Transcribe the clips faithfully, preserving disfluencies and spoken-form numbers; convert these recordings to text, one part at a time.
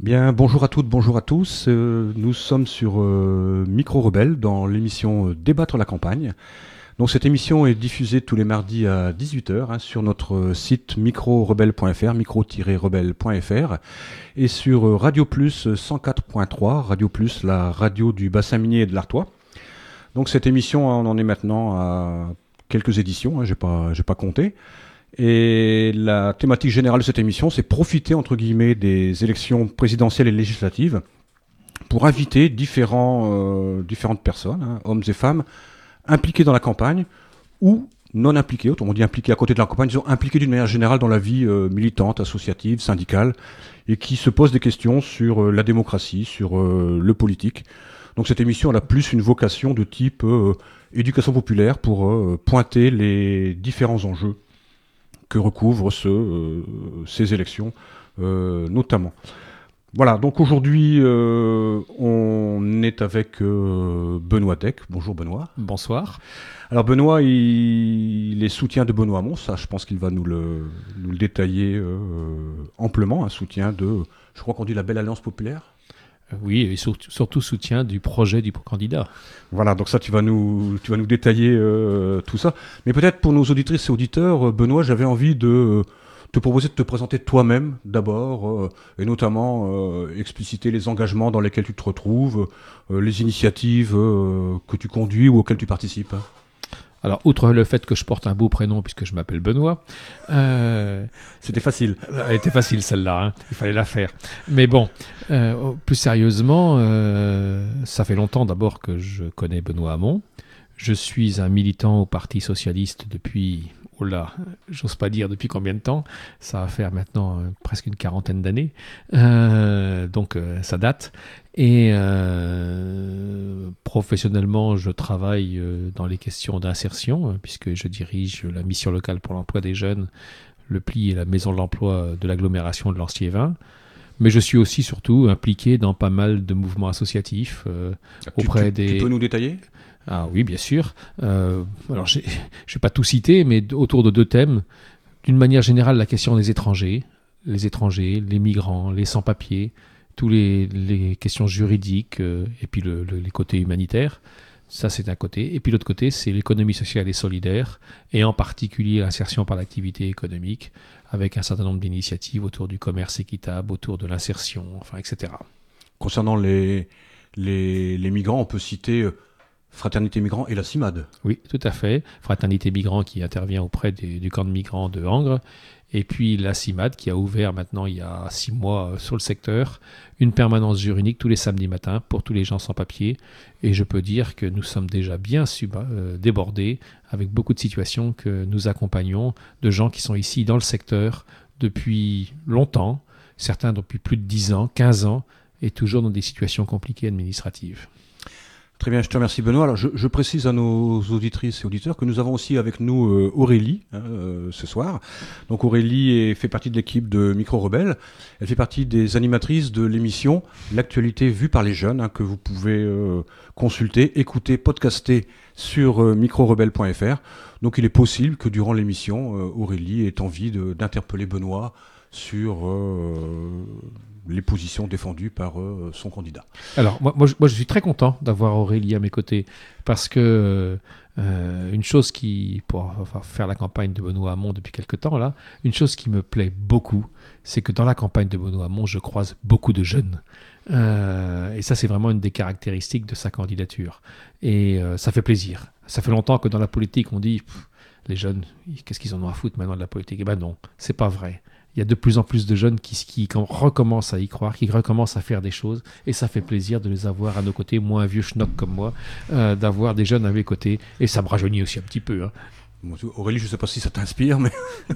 Bien, bonjour à toutes, bonjour à tous. Euh, nous sommes sur euh, Micro Rebelle dans l'émission euh, Débattre la campagne. Donc cette émission est diffusée tous les mardis à dix-huit heures hein, sur notre site micro rebelle point f r, micro tiret rebelle point f r et sur euh, Radio Plus cent quatre point trois, Radio Plus, la radio du bassin minier et de l'Artois. Donc cette émission, on en est maintenant à quelques éditions, hein, j'ai pas, j'ai pas compté. Et la thématique générale de cette émission, c'est profiter, entre guillemets, des élections présidentielles et législatives pour inviter différents, euh, différentes personnes, hein, hommes et femmes, impliqués dans la campagne ou non impliqués, autrement dit impliqués à côté de la campagne, disons impliqués d'une manière générale dans la vie euh, militante, associative, syndicale, et qui se posent des questions sur euh, la démocratie, sur euh, le politique. Donc cette émission, elle a plus une vocation de type euh, éducation populaire pour euh, pointer les différents enjeux que recouvrent ce, euh, ces élections, euh, notamment. Voilà, donc aujourd'hui, euh, on est avec euh, Benoît Deck. Bonjour Benoît. Bonsoir. Alors Benoît, il, il est soutien de Benoît Hamon, ça je pense qu'il va nous le, nous le détailler euh, amplement, un soutien de, je crois qu'on dit la Belle Alliance Populaire. Oui, et surtout, surtout soutien du projet du candidat. Voilà, donc ça, tu vas nous, tu vas nous détailler euh, tout ça. Mais peut-être pour nos auditrices et auditeurs, Benoît, j'avais envie de euh, te proposer de te présenter toi-même d'abord, euh, et notamment euh, expliciter les engagements dans lesquels tu te retrouves, euh, les initiatives euh, que tu conduis ou auxquelles tu participes. Alors, outre le fait que je porte un beau prénom puisque je m'appelle Benoît... Euh, C'était facile. Elle était facile celle-là, hein, il fallait la faire. Mais bon, euh, plus sérieusement, euh, ça fait longtemps d'abord que je connais Benoît Hamon. Je suis un militant au Parti Socialiste depuis... Oh là, j'ose pas dire depuis combien de temps. Ça va faire maintenant euh, presque une quarantaine d'années. Euh, donc, euh, ça date. Et euh, professionnellement, je travaille euh, dans les questions d'insertion, hein, puisque je dirige la mission locale pour l'emploi des jeunes, le pli et la maison de l'emploi de l'agglomération de Lancier-Vin. Mais je suis aussi surtout impliqué dans pas mal de mouvements associatifs euh, tu, auprès tu, des... Tu peux nous détailler ? Ah oui, bien sûr. Euh, alors, j'ai, je ne vais pas tout citer, mais autour de deux thèmes. D'une manière générale, la question des étrangers, les étrangers, les migrants, les sans-papiers, tous les, les questions juridiques euh, et puis le, le, les côtés humanitaires. Ça, c'est un côté. Et puis l'autre côté, c'est l'économie sociale et solidaire, et en particulier l'insertion par l'activité économique, avec un certain nombre d'initiatives autour du commerce équitable, autour de l'insertion, enfin, et cetera. Concernant les, les, les migrants, on peut citer... Euh... Fraternité Migrants et la CIMAD. Oui, tout à fait. Fraternité Migrants qui intervient auprès des, du camp de migrants de Angres. Et puis la CIMAD qui a ouvert maintenant, il y a six mois, sur le secteur, une permanence juridique tous les samedis matins pour tous les gens sans papier. Et je peux dire que nous sommes déjà bien sub, euh, débordés avec beaucoup de situations que nous accompagnons de gens qui sont ici dans le secteur depuis longtemps, certains depuis plus de dix ans, quinze ans, et toujours dans des situations compliquées administratives. Très bien, je te remercie Benoît. Alors je, je précise à nos auditrices et auditeurs que nous avons aussi avec nous euh, Aurélie hein, euh, ce soir. Donc Aurélie est, fait partie de l'équipe de Micro Rebelle. Elle fait partie des animatrices de l'émission L'actualité vue par les jeunes hein, que vous pouvez euh, consulter, écouter, podcaster sur euh, micro rebelle point f r. Donc il est possible que durant l'émission, euh, Aurélie ait envie de, d'interpeller Benoît sur... Euh, les positions défendues par euh, son candidat. Alors, moi, moi, je, moi, je suis très content d'avoir Aurélie à mes côtés, parce que euh, une chose qui, pour faire la campagne de Benoît Hamon depuis quelque temps, là, une chose qui me plaît beaucoup, c'est que dans la campagne de Benoît Hamon, je croise beaucoup de jeunes. Euh, et ça, c'est vraiment une des caractéristiques de sa candidature. Et euh, ça fait plaisir. Ça fait longtemps que dans la politique, on dit, pff, les jeunes, qu'est-ce qu'ils en ont à foutre maintenant de la politique ? Eh ben non, c'est pas vrai. Il y a de plus en plus de jeunes qui, qui recommencent à y croire, qui recommencent à faire des choses, et ça fait plaisir de les avoir à nos côtés, moi un vieux schnock comme moi, euh, d'avoir des jeunes à mes côtés, et ça me rajeunit aussi un petit peu. Hein. Bon, Aurélie, je ne sais pas si ça t'inspire, mais...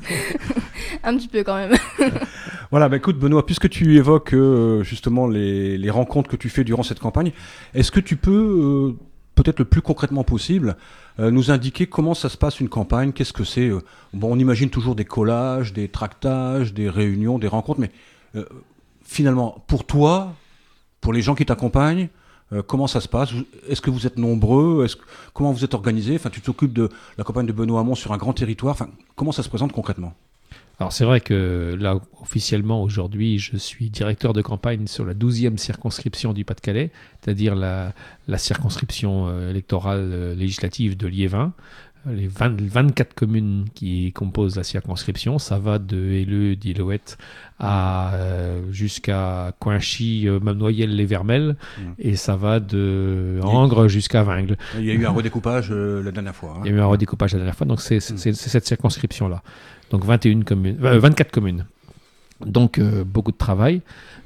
un petit peu quand même. Voilà, bah écoute Benoît, puisque tu évoques euh, justement les, les rencontres que tu fais durant cette campagne, est-ce que tu peux... Euh, peut-être le plus concrètement possible, euh, nous indiquer comment ça se passe une campagne, qu'est-ce que c'est euh, bon, on imagine toujours des collages, des tractages, des réunions, des rencontres, mais euh, finalement, pour toi, pour les gens qui t'accompagnent, euh, comment ça se passe ? Est-ce que vous êtes nombreux ? Est-ce que, comment vous êtes organisés ? Enfin, tu t'occupes de la campagne de Benoît Hamon sur un grand territoire. Enfin, comment ça se présente concrètement ? Alors c'est vrai que là, officiellement, aujourd'hui, je suis directeur de campagne sur la douzième circonscription du Pas-de-Calais, c'est-à-dire la, la circonscription euh, électorale euh, législative de Liévin. Les vingt, vingt-quatre communes qui composent la circonscription, ça va de Helleu, d'Illouette à euh, jusqu'à Coinchy, euh, Noyelles-les-Vermelles, mmh. et ça va de Angres jusqu'à Vingles. Il y a eu un redécoupage euh, la dernière fois. Hein. Il y a eu un redécoupage la dernière fois, donc c'est, c'est, c'est cette circonscription-là. Donc vingt et une communes, euh, vingt-quatre communes. Donc euh, beaucoup de travail.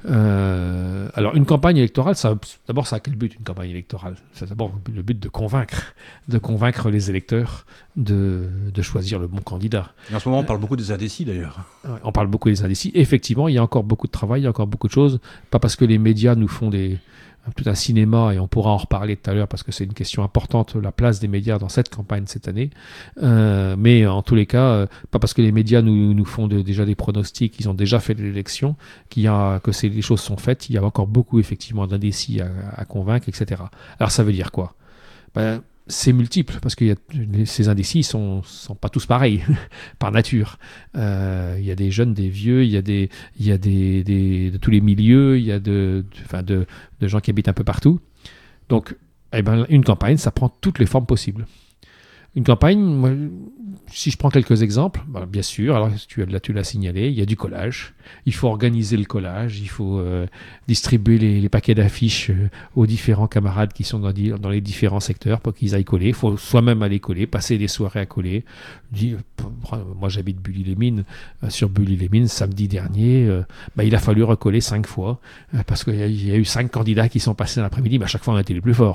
Euh, alors une campagne électorale, ça, d'abord ça a quel but une campagne électorale ? C'est d'abord le but de convaincre, de convaincre les électeurs de, de choisir le bon candidat. Et en ce moment on parle beaucoup des indécis d'ailleurs. On parle beaucoup des indécis. Effectivement, il y a encore beaucoup de travail, il y a encore beaucoup de choses. Pas parce que les médias nous font des... tout un cinéma, et on pourra en reparler tout à l'heure parce que c'est une question importante, la place des médias dans cette campagne cette année. Euh, mais en tous les cas, euh, pas parce que les médias nous, nous font de, déjà des pronostics, ils ont déjà fait l'élection, qu'il y a, que c'est, les choses sont faites, il y a encore beaucoup effectivement d'indécis à, à convaincre, et cetera. Alors ça veut dire quoi ? Ben, c'est multiple, parce que y a, ces indécis ne sont, sont pas tous pareils, par nature. Euh, il y a des jeunes, des vieux, il y a, des, il y a des, des, de tous les milieux, il y a de, de, enfin de, de gens qui habitent un peu partout. Donc, eh ben, une campagne, ça prend toutes les formes possibles. Une campagne, moi, si je prends quelques exemples, ben, bien sûr, alors tu, là, tu l'as signalé, il y a du collage. Il faut organiser le collage, il faut euh, distribuer les, les paquets d'affiches euh, aux différents camarades qui sont dans, dans les différents secteurs pour qu'ils aillent coller. Il faut soi-même aller coller, passer des soirées à coller. Dis, moi, j'habite Bully-les-Mines. Euh, sur Bully-les-Mines, samedi dernier, euh, ben, il a fallu recoller cinq fois euh, parce qu'il y, y a eu cinq candidats qui sont passés l'après-midi, mais à chaque fois, on a été les plus forts.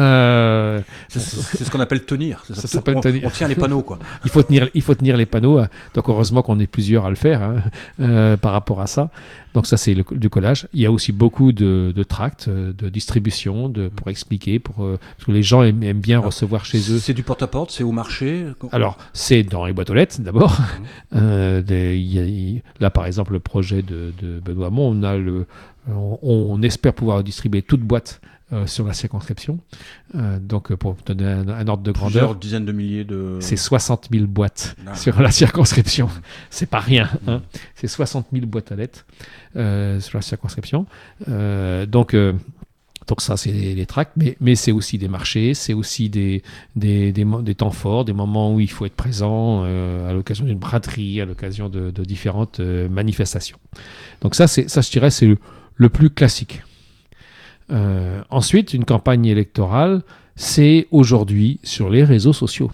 Euh, c'est, c'est ce qu'on appelle tenir. Ça, ça s'appelle on, tenir. On tient les panneaux, quoi. il, faut tenir, il faut tenir les panneaux. Donc, heureusement qu'on est plusieurs à le faire hein, euh, par rapport à ça. Donc ça, c'est le, du collage. Il y a aussi beaucoup de, de tracts, de distribution, de, pour expliquer, pour, euh, parce que les gens aiment, aiment bien Alors, recevoir chez eux. C'est du porte-à-porte, c'est au marché. Alors, c'est dans les boîtes aux lettres, d'abord. Mmh. Euh, des, y a, y, là, par exemple, le projet de, de Benoît Hamon, on, a le, on, on espère pouvoir distribuer toute boîte Euh, sur la circonscription. Euh, donc, pour donner un, un ordre de grandeur... Plusieurs dizaines de milliers de... C'est soixante mille boîtes ah. sur la circonscription. Mmh. C'est pas rien. Hein. Mmh. C'est soixante mille boîtes à lettres euh, sur la circonscription. Euh, donc... Euh, Donc ça, c'est les, les tracts, mais, mais c'est aussi des marchés, c'est aussi des, des, des, des temps forts, des moments où il faut être présent euh, à l'occasion d'une braderie, à l'occasion de, de différentes euh, manifestations. Donc ça, c'est, ça, je dirais, c'est le, le plus classique. Euh, ensuite, une campagne électorale, c'est aujourd'hui sur les réseaux sociaux.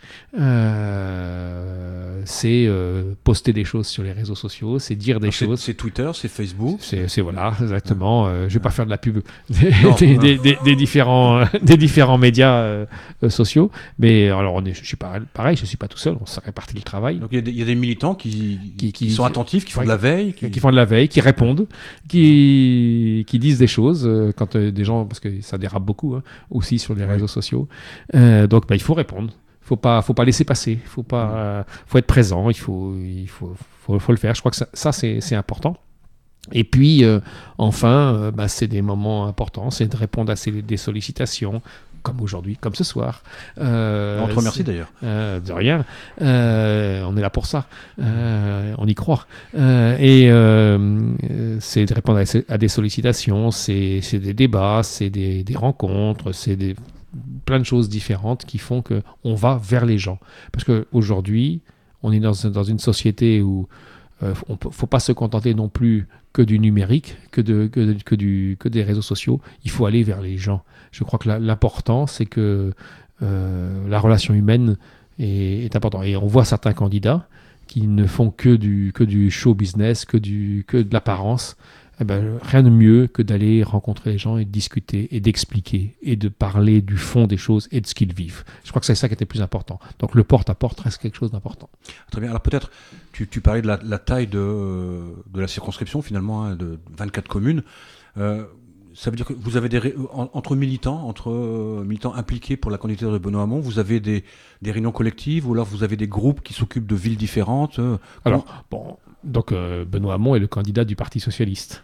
Euh, c'est euh, poster des choses sur les réseaux sociaux, c'est dire des Alors choses. C'est, c'est Twitter, c'est Facebook. C'est, c'est voilà, exactement. Euh, je vais pas faire de la pub des, non, des, non. des, des, des différents, des différents médias euh, sociaux, mais alors on est, je suis pas pareil, je suis pas tout seul, on se répartit le travail. Donc il y a des, il y a des militants qui, qui, qui sont attentifs, qui font de la veille, qui... qui font de la veille, qui répondent, qui, qui disent des choses euh, quand euh, des gens, parce que ça dérape beaucoup hein, aussi sur les oui. réseaux sociaux. Euh, donc bah, il faut répondre. Faut pas, faut pas laisser passer. Faut pas, euh, faut être présent. Il faut, il faut, faut, faut le faire. Je crois que ça, ça c'est, c'est important. Et puis, euh, enfin, euh, bah, c'est des moments importants. C'est de répondre à ces, des sollicitations, comme aujourd'hui, comme ce soir. Euh, on te remercie d'ailleurs. Euh, de rien. Euh, on est là pour ça. Euh, on y croit. Euh, et euh, c'est de répondre à, à des sollicitations. C'est, c'est des débats. C'est des, des rencontres. C'est des plein de choses différentes qui font qu'on va vers les gens. Parce qu'aujourd'hui, on est dans, dans une société où euh, il ne faut pas se contenter non plus que du numérique, que, de, que, que, du, que des réseaux sociaux. Il faut aller vers les gens. Je crois que la, l'important, c'est que euh, la relation humaine est, est importante. Et on voit certains candidats qui ne font que du, que du show business, que, du, que de l'apparence. Eh ben, rien de mieux que d'aller rencontrer les gens et de discuter et d'expliquer et de parler du fond des choses et de ce qu'ils vivent. Je crois que c'est ça qui était le plus important. Donc le porte-à-porte reste quelque chose d'important. Très bien. Alors peut-être, tu, tu parlais de la, la taille de, de la circonscription finalement, hein, de vingt-quatre communes. Euh, ça veut dire que vous avez des ré... entre militants, entre euh, militants impliqués pour la candidature de Benoît Hamon, vous avez des, des réunions collectives ou alors vous avez des groupes qui s'occupent de villes différentes. Euh, alors bon, donc euh, Benoît Hamon est le candidat du Parti socialiste.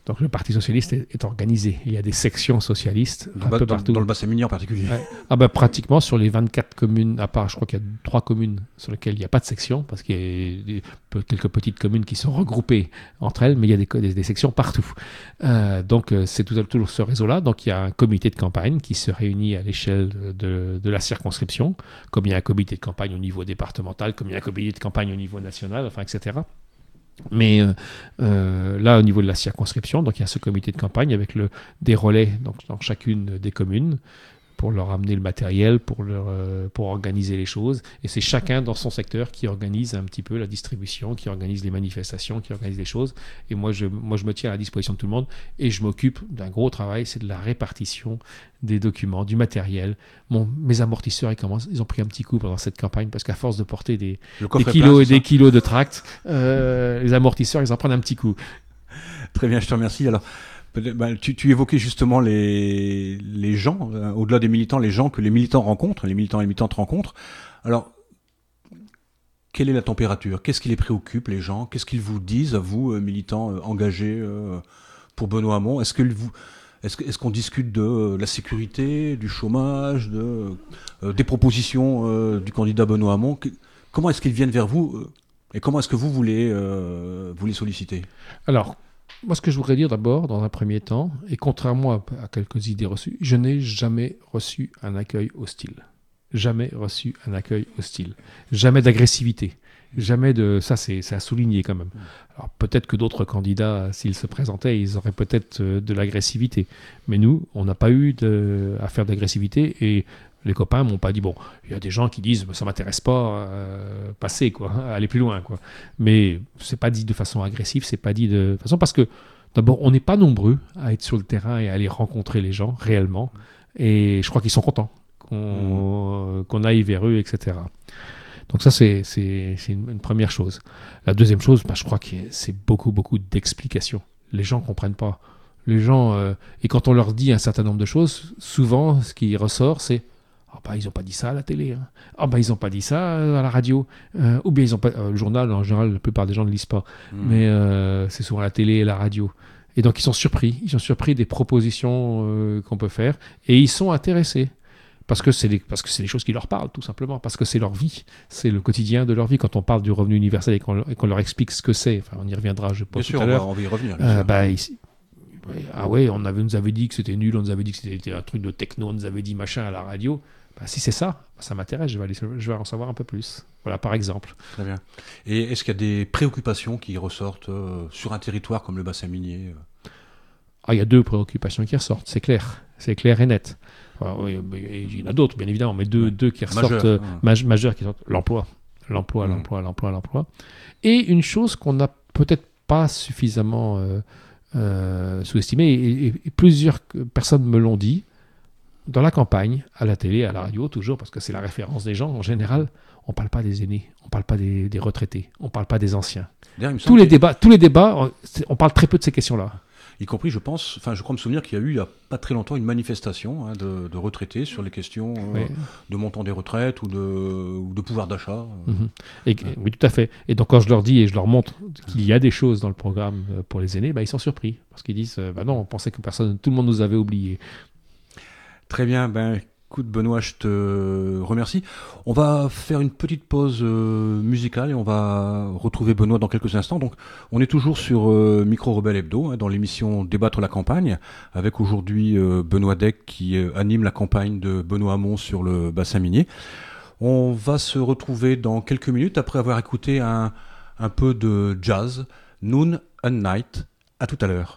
Donc le Parti socialiste est, est organisé. Il y a des sections socialistes Dans, un ba- peu dans- partout. dans le bassin minier en particulier. Ouais. Ah bah, pratiquement sur les vingt-quatre communes, à part je crois qu'il y a trois communes sur lesquelles il n'y a pas de section, parce qu'il y a des- peu- quelques petites communes qui sont regroupées entre elles, mais il y a des, co- des, des sections partout. Euh, donc euh, c'est tout, toujours ce réseau-là. Donc il y a un comité de campagne qui se réunit à l'échelle de, de la circonscription, comme il y a un comité de campagne au niveau départemental, comme il y a un comité de campagne au niveau national, enfin et cetera. Mais euh, euh, là, au niveau de la circonscription, donc il y a ce comité de campagne avec le, des relais donc, dans chacune des communes pour leur amener le matériel, pour, leur, euh, pour organiser les choses. Et c'est chacun dans son secteur qui organise un petit peu la distribution, qui organise les manifestations, qui organise les choses. Et moi je, moi, je me tiens à la disposition de tout le monde et je m'occupe d'un gros travail, c'est de la répartition des documents, du matériel. Bon, mes amortisseurs, ils, commencent, ils ont pris un petit coup pendant cette campagne parce qu'à force de porter des, Le des coffre est kilos plein, et c'est des ça kilos de tracts, euh, les amortisseurs, ils en prennent un petit coup. Très bien, je te remercie. Alors, peut-être- bah, tu, tu évoquais justement les, les gens, euh, au-delà des militants, les gens que les militants rencontrent, les militants et les militantes rencontrent. Alors, quelle est la température? Qu'est-ce qui les préoccupe, les gens? Qu'est-ce qu'ils vous disent, à vous, euh, militants euh, engagés euh, pour Benoît Hamon? Est-ce que vous, est-ce, que- est-ce qu'on discute de euh, la sécurité, du chômage, de, euh, des propositions euh, du candidat Benoît Hamon? Que- Comment est-ce qu'ils viennent vers vous euh, et comment est-ce que vous voulez, euh, vous les solliciter? Alors, moi, ce que je voudrais dire d'abord, dans un premier temps, et contrairement à, à quelques idées reçues, je n'ai jamais reçu un accueil hostile. Jamais reçu un accueil hostile. Jamais d'agressivité. Jamais de... Ça, c'est, c'est à souligner quand même. Alors, peut-être que d'autres candidats, s'ils se présentaient, ils auraient peut-être euh, de l'agressivité. Mais nous, on n'a pas eu de... affaire d'agressivité et les copains m'ont pas dit, bon, il y a des gens qui disent, ça m'intéresse pas, euh, passez, quoi, aller plus loin, quoi. Mais c'est pas dit de façon agressive, c'est pas dit de, de façon, parce que d'abord, on n'est pas nombreux à être sur le terrain et à aller rencontrer les gens réellement. Et je crois qu'ils sont contents qu'on, mmh. qu'on aille vers eux, et cetera. Donc ça, c'est, c'est, c'est une, une première chose. La deuxième chose, bah, je crois que c'est beaucoup, beaucoup d'explications. Les gens ne comprennent pas. Les gens, euh, et quand on leur dit un certain nombre de choses, souvent, ce qui ressort, c'est « Ah bah, ils n'ont pas dit ça à la télé. Hein. Ah bah, ils n'ont pas dit ça à la radio. Euh, » Ou bien, ils ont pas, euh, le journal, en général, la plupart des gens ne lisent pas. Mmh. Mais euh, c'est souvent la télé et la radio. Et donc, ils sont surpris. Ils sont surpris des propositions euh, qu'on peut faire. Et ils sont intéressés. Parce que, c'est des, parce que c'est des choses qui leur parlent, tout simplement. Parce que c'est leur vie. C'est le quotidien de leur vie. Quand on parle du revenu universel et qu'on, et qu'on leur explique ce que c'est, enfin, on y reviendra, je pense, bien tout sûr, à l'heure. On va, on va y revenir. Euh, bah, ici, ah ouais, on avait, nous avait dit que c'était nul, on nous avait dit que c'était un truc de techno, on nous avait dit machin à la radio. Bah, si c'est ça, ça m'intéresse, je vais, aller, je vais en savoir un peu plus. Voilà, par exemple. Très bien. Et est-ce qu'il y a des préoccupations qui ressortent euh, sur un territoire comme le bassin minier euh Ah, il y a deux préoccupations qui ressortent, c'est clair. C'est clair et net. Alors, oui, il y en a d'autres, bien évidemment, mais deux, ouais. deux qui ressortent, Majeur, euh, ouais. maj- majeures qui sortent. L'emploi. L'emploi, mmh. l'emploi, l'emploi, l'emploi. Et une chose qu'on n'a peut-être pas suffisamment euh, euh, sous-estimée, et, et, et plusieurs personnes me l'ont dit, dans la campagne, à la télé, à la radio, toujours, parce que c'est la référence des gens, en général, on ne parle pas des aînés, on ne parle pas des, des retraités, on ne parle pas des anciens. Tous les, débats, tous les débats, on, on parle très peu de ces questions-là. Y compris, je pense, enfin, je crois me souvenir qu'il y a eu, il n'y a pas très longtemps, une manifestation hein, de, de retraités sur les questions euh, oui. de montant des retraites ou de, ou de pouvoir d'achat. Euh. Mmh. Et, ouais. Oui, tout à fait. Et donc, quand je leur dis et je leur montre qu'il y a des choses dans le programme pour les aînés, bah, ils sont surpris. Parce qu'ils disent, bah non, on pensait que personne, tout le monde nous avait oubliés. Très bien, ben écoute Benoît, je te remercie. On va faire une petite pause euh, musicale et on va retrouver Benoît dans quelques instants. Donc on est toujours sur euh, Micro Rebelle Hebdo, hein, dans l'émission Débattre la campagne, avec aujourd'hui euh, Benoît Deck qui euh, anime la campagne de Benoît Hamon sur le bassin minier. On va se retrouver dans quelques minutes après avoir écouté un, un peu de jazz, Noon and Night. À tout à l'heure.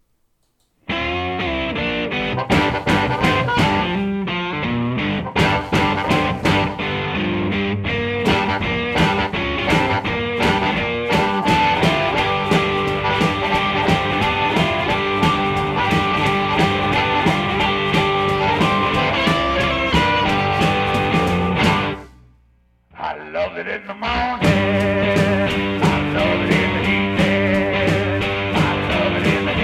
In the morning, I love it in the evening, I love it in the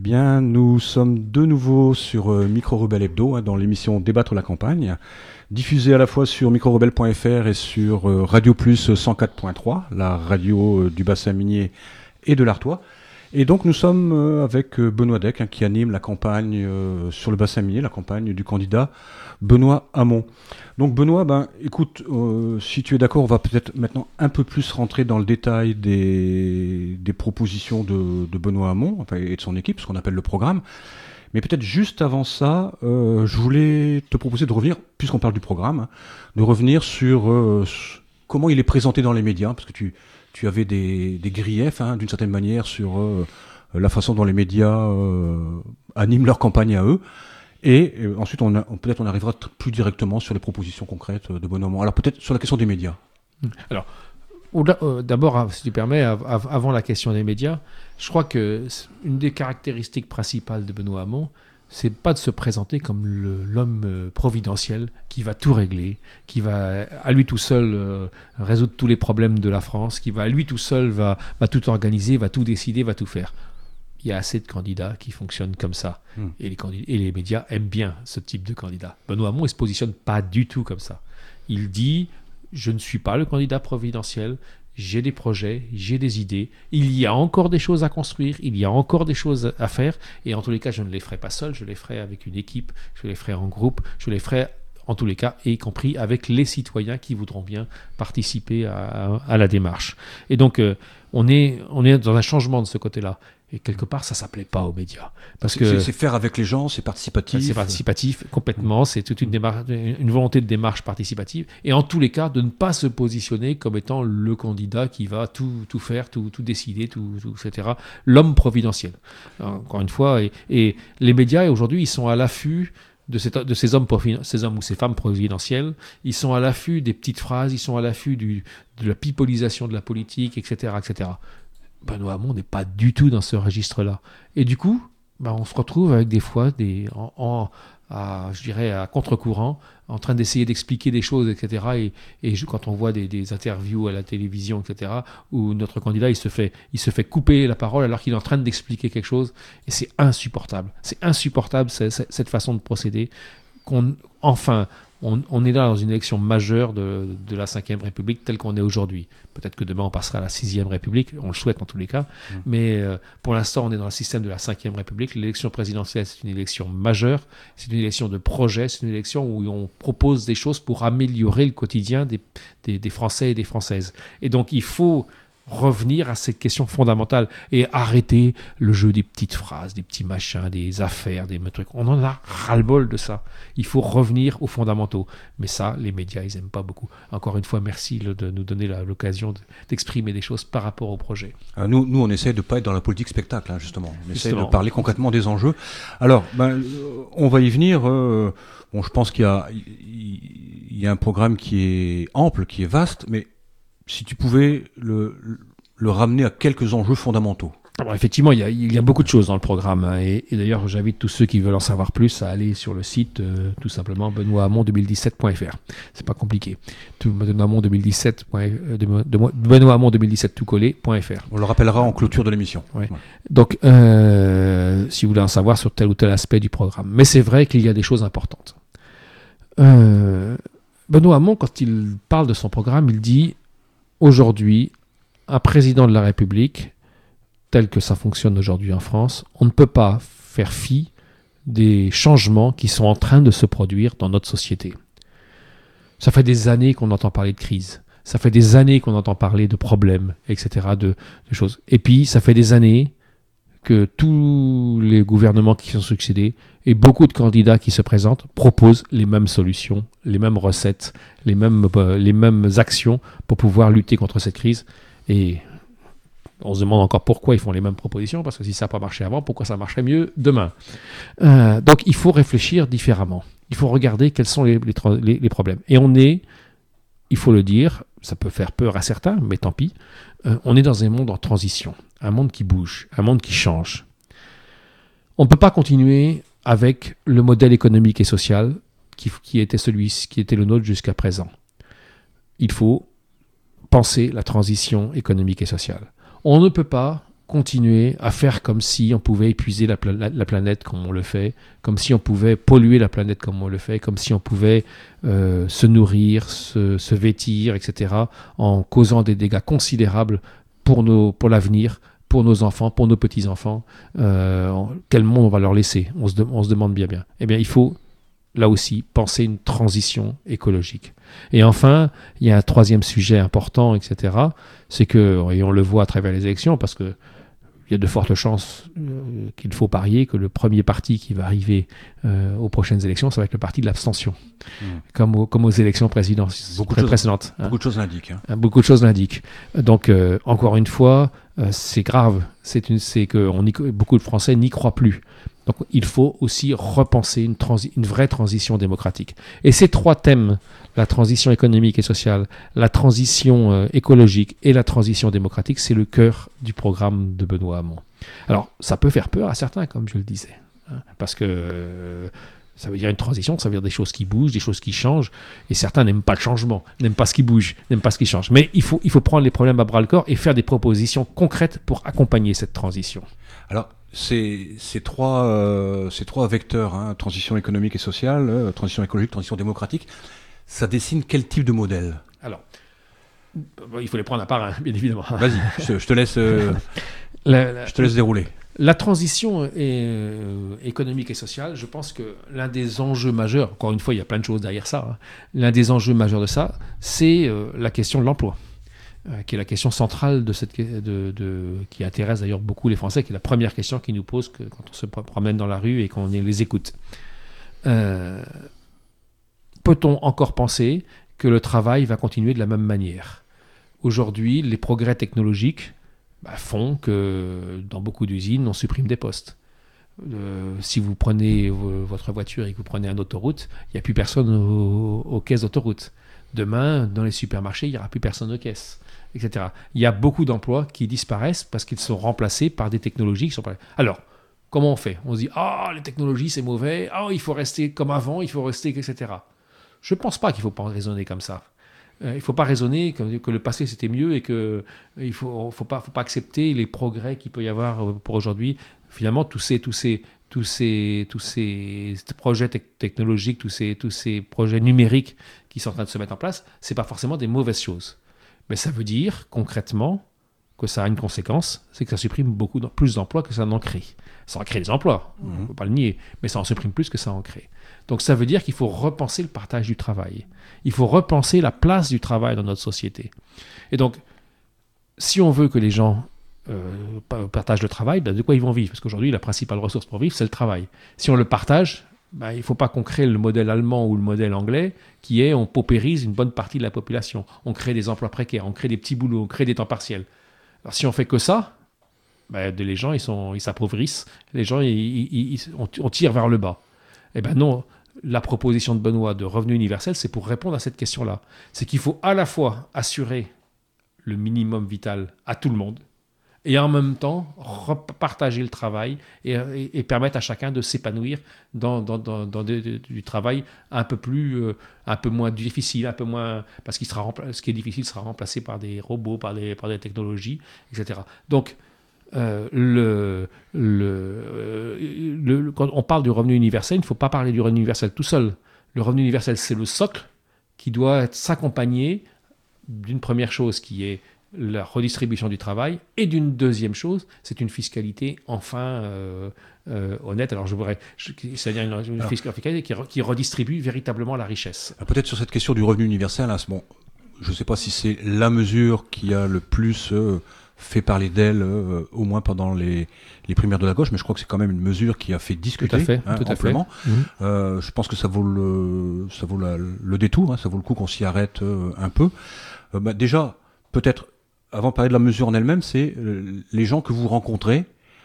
bien, nous sommes de nouveau sur euh, Micro Rebelle Hebdo, hein, dans l'émission Débattre la campagne, diffusée à la fois sur micro rebelle point f r et sur euh, Radio Plus cent quatre point trois, la radio euh, du bassin minier et de l'Artois. Et donc nous sommes euh, avec euh, Benoît Deck, hein, qui anime la campagne euh, sur le bassin minier, la campagne du candidat Benoît Hamon. Donc Benoît, ben, écoute, euh, si tu es d'accord, on va peut-être maintenant un peu plus rentrer dans le détail des, des propositions de, de Benoît Hamon, enfin, et de son équipe, ce qu'on appelle le programme. Mais peut-être juste avant ça, euh, je voulais te proposer de revenir, puisqu'on parle du programme, hein, de revenir sur euh, comment il est présenté dans les médias, parce que tu, tu avais des, des griefs, hein, d'une certaine manière, sur euh, la façon dont les médias euh, animent leur campagne à eux. Et euh, ensuite, on, a, on peut-être on arrivera t- plus directement sur les propositions concrètes de Benoît Hamon. Alors peut-être sur la question des médias. Alors, au-delà, euh, d'abord, si tu permets, av- av- avant la question des médias, je crois que une des caractéristiques principales de Benoît Hamon, c'est pas de se présenter comme le, l'homme euh, providentiel qui va tout régler, qui va à lui tout seul euh, résoudre tous les problèmes de la France, qui va à lui tout seul va, va tout organiser, va tout décider, va tout faire. Il y a assez de candidats qui fonctionnent comme ça. Mmh. Et, les candidats, et les médias aiment bien ce type de candidat. Benoît Hamon, il ne se positionne pas du tout comme ça. Il dit, je ne suis pas le candidat providentiel, j'ai des projets, j'ai des idées, il y a encore des choses à construire, il y a encore des choses à faire, et en tous les cas, je ne les ferai pas seul, je les ferai avec une équipe, je les ferai en groupe, je les ferai en tous les cas, y compris avec les citoyens qui voudront bien participer à, à, à la démarche. Et donc, euh, on est, on est dans un changement de ce côté-là. Et quelque part, ça ne s'appelait pas aux médias. Parce c'est, que c'est, c'est faire avec les gens, c'est participatif. C'est participatif, complètement. C'est toute une, démarche, une volonté de démarche participative. Et en tous les cas, de ne pas se positionner comme étant le candidat qui va tout, tout faire, tout, tout décider, tout, tout, et cetera. L'homme providentiel. Encore une fois, et, et les médias, aujourd'hui, ils sont à l'affût de, cette, de ces, hommes, ces hommes ou ces femmes providentielles. Ils sont à l'affût des petites phrases, ils sont à l'affût du, de la pipolisation de la politique, et cetera, et cetera. Benoît Hamon n'est pas du tout dans ce registre-là. Et du coup, bah, on se retrouve avec des fois, des, en, en, à, je dirais, à contre-courant, en train d'essayer d'expliquer des choses, et cetera. Et, et je, quand on voit des, des interviews à la télévision, et cetera, où notre candidat, il se fait, il se fait couper la parole alors qu'il est en train d'expliquer quelque chose, et c'est insupportable. C'est insupportable, c'est, c'est, cette façon de procéder. Qu'on, enfin... On, on est là dans une élection majeure de, de la cinquième République telle qu'on est aujourd'hui. Peut-être que demain on passera à la sixième République, on le souhaite en tous les cas, mmh. mais euh, pour l'instant on est dans le système de la cinquième République. L'élection présidentielle, c'est une élection majeure, c'est une élection de projet, c'est une élection où on propose des choses pour améliorer le quotidien des, des, des Français et des Françaises. Et donc il faut revenir à cette question fondamentale et arrêter le jeu des petites phrases, des petits machins, des affaires, des trucs. On en a ras-le-bol de ça. Il faut revenir aux fondamentaux. Mais ça, les médias, ils n'aiment pas beaucoup. Encore une fois, merci de nous donner la, l'occasion de, d'exprimer des choses par rapport au projet. Alors nous, nous, on essaie de ne pas être dans la politique spectacle, hein, justement. On essaie justement. de parler concrètement des enjeux. Alors, ben, on va y venir. Euh, bon, je pense qu'il y a, il y a un programme qui est ample, qui est vaste, mais si tu pouvais le, le ramener à quelques enjeux fondamentaux. Alors effectivement, il y, a, il y a beaucoup de choses dans le programme. Hein, et, et d'ailleurs, j'invite tous ceux qui veulent en savoir plus à aller sur le site, euh, tout simplement, benoît hamon deux mille dix-sept point f r. C'est pas compliqué. Benoît Hamon deux mille dix-sept, euh, Benoît Hamon deux mille dix-sept tout collé point f r. On le rappellera en clôture de l'émission. Ouais. Ouais. Donc, euh, si vous voulez en savoir sur tel ou tel aspect du programme. Mais c'est vrai qu'il y a des choses importantes. Euh, Benoît Hamon, quand il parle de son programme, il dit... Aujourd'hui, un président de la République, tel que ça fonctionne aujourd'hui en France, on ne peut pas faire fi des changements qui sont en train de se produire dans notre société. Ça fait des années qu'on entend parler de crise. Ça fait des années qu'on entend parler de problèmes, et cetera, de, de choses. Et puis, ça fait des années que tous les gouvernements qui sont succédés et beaucoup de candidats qui se présentent proposent les mêmes solutions, les mêmes recettes, les mêmes, euh, les mêmes actions pour pouvoir lutter contre cette crise. Et on se demande encore pourquoi ils font les mêmes propositions, parce que si ça n'a pas marché avant, pourquoi ça marcherait mieux demain ? euh, Donc il faut réfléchir différemment. Il faut regarder quels sont les, les, les problèmes. Et on est, il faut le dire, ça peut faire peur à certains, mais tant pis, euh, on est dans un monde en transition, un monde qui bouge, un monde qui change. On ne peut pas continuer avec le modèle économique et social qui, qui était celui qui était le nôtre jusqu'à présent. Il faut penser la transition économique et sociale. On ne peut pas continuer à faire comme si on pouvait épuiser la, pla- la planète comme on le fait, comme si on pouvait polluer la planète comme on le fait, comme si on pouvait euh, se nourrir, se, se vêtir, et cetera, en causant des dégâts considérables pour, nos, pour l'avenir, pour nos enfants, pour nos petits-enfants. Euh, quel monde on va leur laisser? On se, de, on se demande bien bien. Eh bien, il faut, là aussi, penser une transition écologique. Et enfin, il y a un troisième sujet important, et cetera, c'est que, et on le voit à travers les élections, parce que il y a de fortes chances euh, qu'il faut parier que le premier parti qui va arriver euh, aux prochaines élections, ça va être le parti de l'abstention, mmh. comme, au, comme aux élections présidentielles beaucoup de précédentes. Beaucoup hein. de choses l'indiquent. Hein. Beaucoup de choses l'indiquent. Donc, euh, encore une fois, euh, c'est grave. C'est, une, c'est que on y, beaucoup de Français n'y croient plus. Donc, il faut aussi repenser une, transi- une vraie transition démocratique. Et ces trois thèmes, la transition économique et sociale, la transition euh, écologique et la transition démocratique, c'est le cœur du programme de Benoît Hamon. Alors, ça peut faire peur à certains, comme je le disais, hein, parce que euh, ça veut dire une transition, ça veut dire des choses qui bougent, des choses qui changent, et certains n'aiment pas le changement, n'aiment pas ce qui bouge, n'aiment pas ce qui change. Mais il faut, il faut prendre les problèmes à bras-le-corps et faire des propositions concrètes pour accompagner cette transition. Alors, Ces, ces, trois, euh, ces trois vecteurs, hein, transition économique et sociale, euh, transition écologique, transition démocratique, ça dessine quel type de modèle? Alors, il faut les prendre à part, hein, bien évidemment. Vas-y, je, je, te, laisse, euh, la, la, je te laisse dérouler. La transition est, euh, économique et sociale, je pense que l'un des enjeux majeurs, encore une fois, il y a plein de choses derrière ça, hein, l'un des enjeux majeurs de ça, c'est euh, la question de l'emploi. Euh, qui est la question centrale de cette, de, de, qui intéresse d'ailleurs beaucoup les Français, qui est la première question qu'ils nous posent que, quand on se promène dans la rue et qu'on les écoute. Euh, peut-on encore penser que le travail va continuer de la même manière? Aujourd'hui, les progrès technologiques bah, font que dans beaucoup d'usines, on supprime des postes. Euh, si vous prenez v- votre voiture et que vous prenez une autoroute, il n'y a plus personne aux, aux caisses d'autoroute. Demain, dans les supermarchés, il n'y aura plus personne aux caisses, et cetera. Il y a beaucoup d'emplois qui disparaissent parce qu'ils sont remplacés par des technologies qui sont... Alors, comment on fait? On se dit, ah, oh, les technologies, c'est mauvais, ah, oh, il faut rester comme avant, il faut rester, et cetera. Je ne pense pas qu'il faut pas raisonner comme ça. Euh, il ne faut pas raisonner que, que le passé, c'était mieux et qu'il ne faut, faut, pas, faut pas accepter les progrès qu'il peut y avoir pour aujourd'hui. Finalement, tous ces... Tous ces Tous ces, tous ces projets te- technologiques, tous ces, tous ces projets numériques qui sont en train de se mettre en place, ce n'est pas forcément des mauvaises choses. Mais ça veut dire concrètement que ça a une conséquence, c'est que ça supprime beaucoup de, plus d'emplois que ça n'en crée. Ça en crée des emplois, on ne peut pas le nier, mais ça en supprime plus que ça en crée. Donc ça veut dire qu'il faut repenser le partage du travail. Il faut repenser la place du travail dans notre société. Et donc, si on veut que les gens Euh, partage le travail, ben de quoi ils vont vivre? Parce qu'aujourd'hui, la principale ressource pour vivre, c'est le travail. Si on le partage, ben, il ne faut pas qu'on crée le modèle allemand ou le modèle anglais qui est on paupérise une bonne partie de la population. On crée des emplois précaires, on crée des petits boulots, on crée des temps partiels. Alors si on fait que ça, ben, les gens ils, sont, ils s'appauvrissent, les gens ils, ils, ils, on, on tire vers le bas. Eh ben non, la proposition de Benoît de revenu universel, c'est pour répondre à cette question-là. C'est qu'il faut à la fois assurer le minimum vital à tout le monde, et en même temps partager le travail et, et, et permettre à chacun de s'épanouir dans, dans, dans, dans de, de, du travail un peu plus, euh, un peu moins difficile, un peu moins, parce qu'il sera rempla- ce qui est difficile sera remplacé par des robots, par des, par des technologies, et cetera. Donc, euh, le, le, euh, le, le, quand on parle du revenu universel, il ne faut pas parler du revenu universel tout seul. Le revenu universel, c'est le socle qui doit être, s'accompagner d'une première chose qui est la redistribution du travail, et d'une deuxième chose, c'est une fiscalité enfin euh, euh, honnête. Alors je voudrais, je, c'est-à-dire une, une Alors, fiscalité qui, qui redistribue véritablement la richesse. Peut-être sur cette question du revenu universel, hein, bon, je ne sais pas si c'est la mesure qui a le plus euh, fait parler d'elle, euh, au moins pendant les, les primaires de la gauche, mais je crois que c'est quand même une mesure qui a fait discuter, tout à fait, hein, tout à amplement. Fait. Mmh. Euh, je pense que ça vaut le, ça vaut la, le détour, hein, ça vaut le coup qu'on s'y arrête euh, un peu. Euh, bah, déjà, peut-être avant de parler de la mesure en elle-même, c'est euh, les gens que vous rencontrez,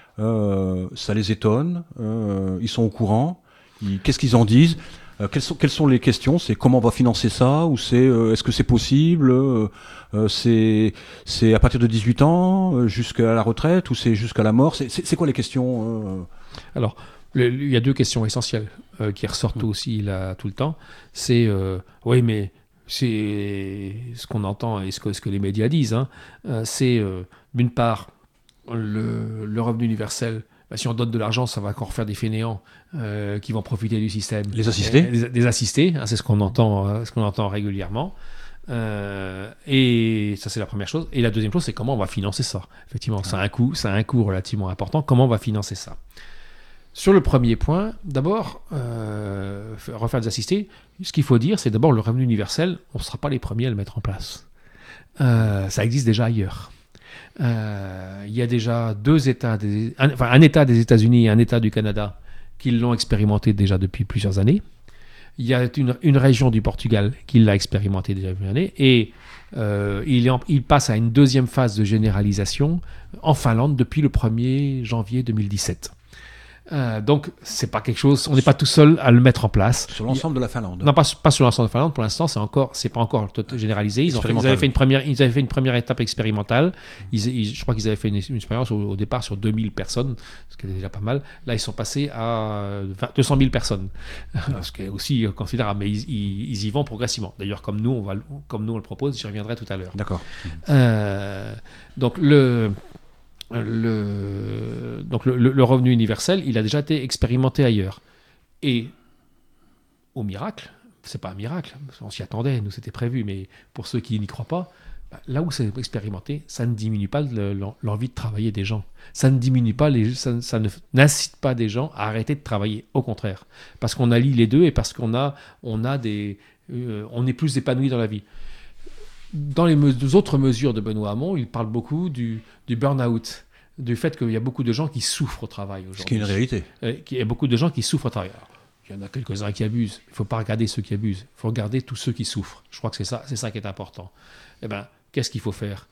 euh, ça les étonne, euh, ils sont au courant, ils, qu'est-ce qu'ils en disent, euh, quelles, sont, quelles sont les questions, c'est comment on va financer ça, ou c'est euh, est-ce que c'est possible, euh, euh, c'est, c'est à partir de dix-huit ans, euh, jusqu'à la retraite, ou c'est jusqu'à la mort, c'est, c'est, c'est quoi les questions euh... Alors, le, il y a deux questions essentielles euh, qui ressortent mmh. aussi là tout le temps, c'est, euh, oui mais... c'est ce qu'on entend et ce que, ce que les médias disent, hein. euh, c'est euh, d'une part le, le revenu universel, bah, si on donne de l'argent, ça va encore faire des fainéants euh, qui vont profiter du système. Les assistés Les, les assistés, hein, c'est ce qu'on entend, euh, ce qu'on entend régulièrement. Euh, et ça, c'est la première chose. Et la deuxième chose, c'est comment on va financer ça. Effectivement, ça a un coût, ça a un coût relativement important. Comment on va financer ça? Sur le premier point, d'abord, euh, refaire des assistés, ce qu'il faut dire, c'est d'abord le revenu universel, on ne sera pas les premiers à le mettre en place. Euh, ça existe déjà ailleurs. Euh, il y a déjà deux États, des, un, enfin un État des États-Unis et un État du Canada qui l'ont expérimenté déjà depuis plusieurs années. Il y a une, une région du Portugal qui l'a expérimenté déjà depuis une année. Et euh, il, est en, il passe à une deuxième phase de généralisation en Finlande depuis le premier janvier deux mille dix-sept. Euh, donc, c'est pas quelque chose, on n'est pas tout seul à le mettre en place. Sur l'ensemble de la Finlande. Non, pas, pas sur l'ensemble de la Finlande. Pour l'instant, c'est encore, c'est pas encore généralisé. Ils, ont fait, ils, avaient fait une première, ils avaient fait une première étape expérimentale. Ils, ils, je crois qu'ils avaient fait une, une expérience au, au départ sur deux mille personnes, ce qui est déjà pas mal. Là, ils sont passés à deux cent mille personnes, ce qui est aussi considérable. Mais ils, ils, ils y vont progressivement. D'ailleurs, comme nous, on va, comme nous on le propose, j'y reviendrai tout à l'heure. D'accord. Euh, donc le Le, donc le, le revenu universel, il a déjà été expérimenté ailleurs. Et au miracle, c'est pas un miracle, on s'y attendait, nous c'était prévu, mais pour ceux qui n'y croient pas, là où c'est expérimenté, ça ne diminue pas le, l'envie de travailler des gens. Ça ne diminue pas, les, ça, ça ne, n'incite pas des gens à arrêter de travailler, au contraire. Parce qu'on allie les deux et parce qu'on a, on a des, euh, on est plus épanoui dans la vie. Dans les me- autres mesures de Benoît Hamon, il parle beaucoup du, du burn-out, du fait qu'il y a beaucoup de gens qui souffrent au travail aujourd'hui. Ce qui est une réalité. Euh, Il y a beaucoup de gens qui souffrent au travail. Alors, il y en a quelques-uns qui abusent. Il ne faut pas regarder ceux qui abusent. Il faut regarder tous ceux qui souffrent. Je crois que c'est ça, c'est ça qui est important. Eh ben, qu'est-ce qu'il faut faire?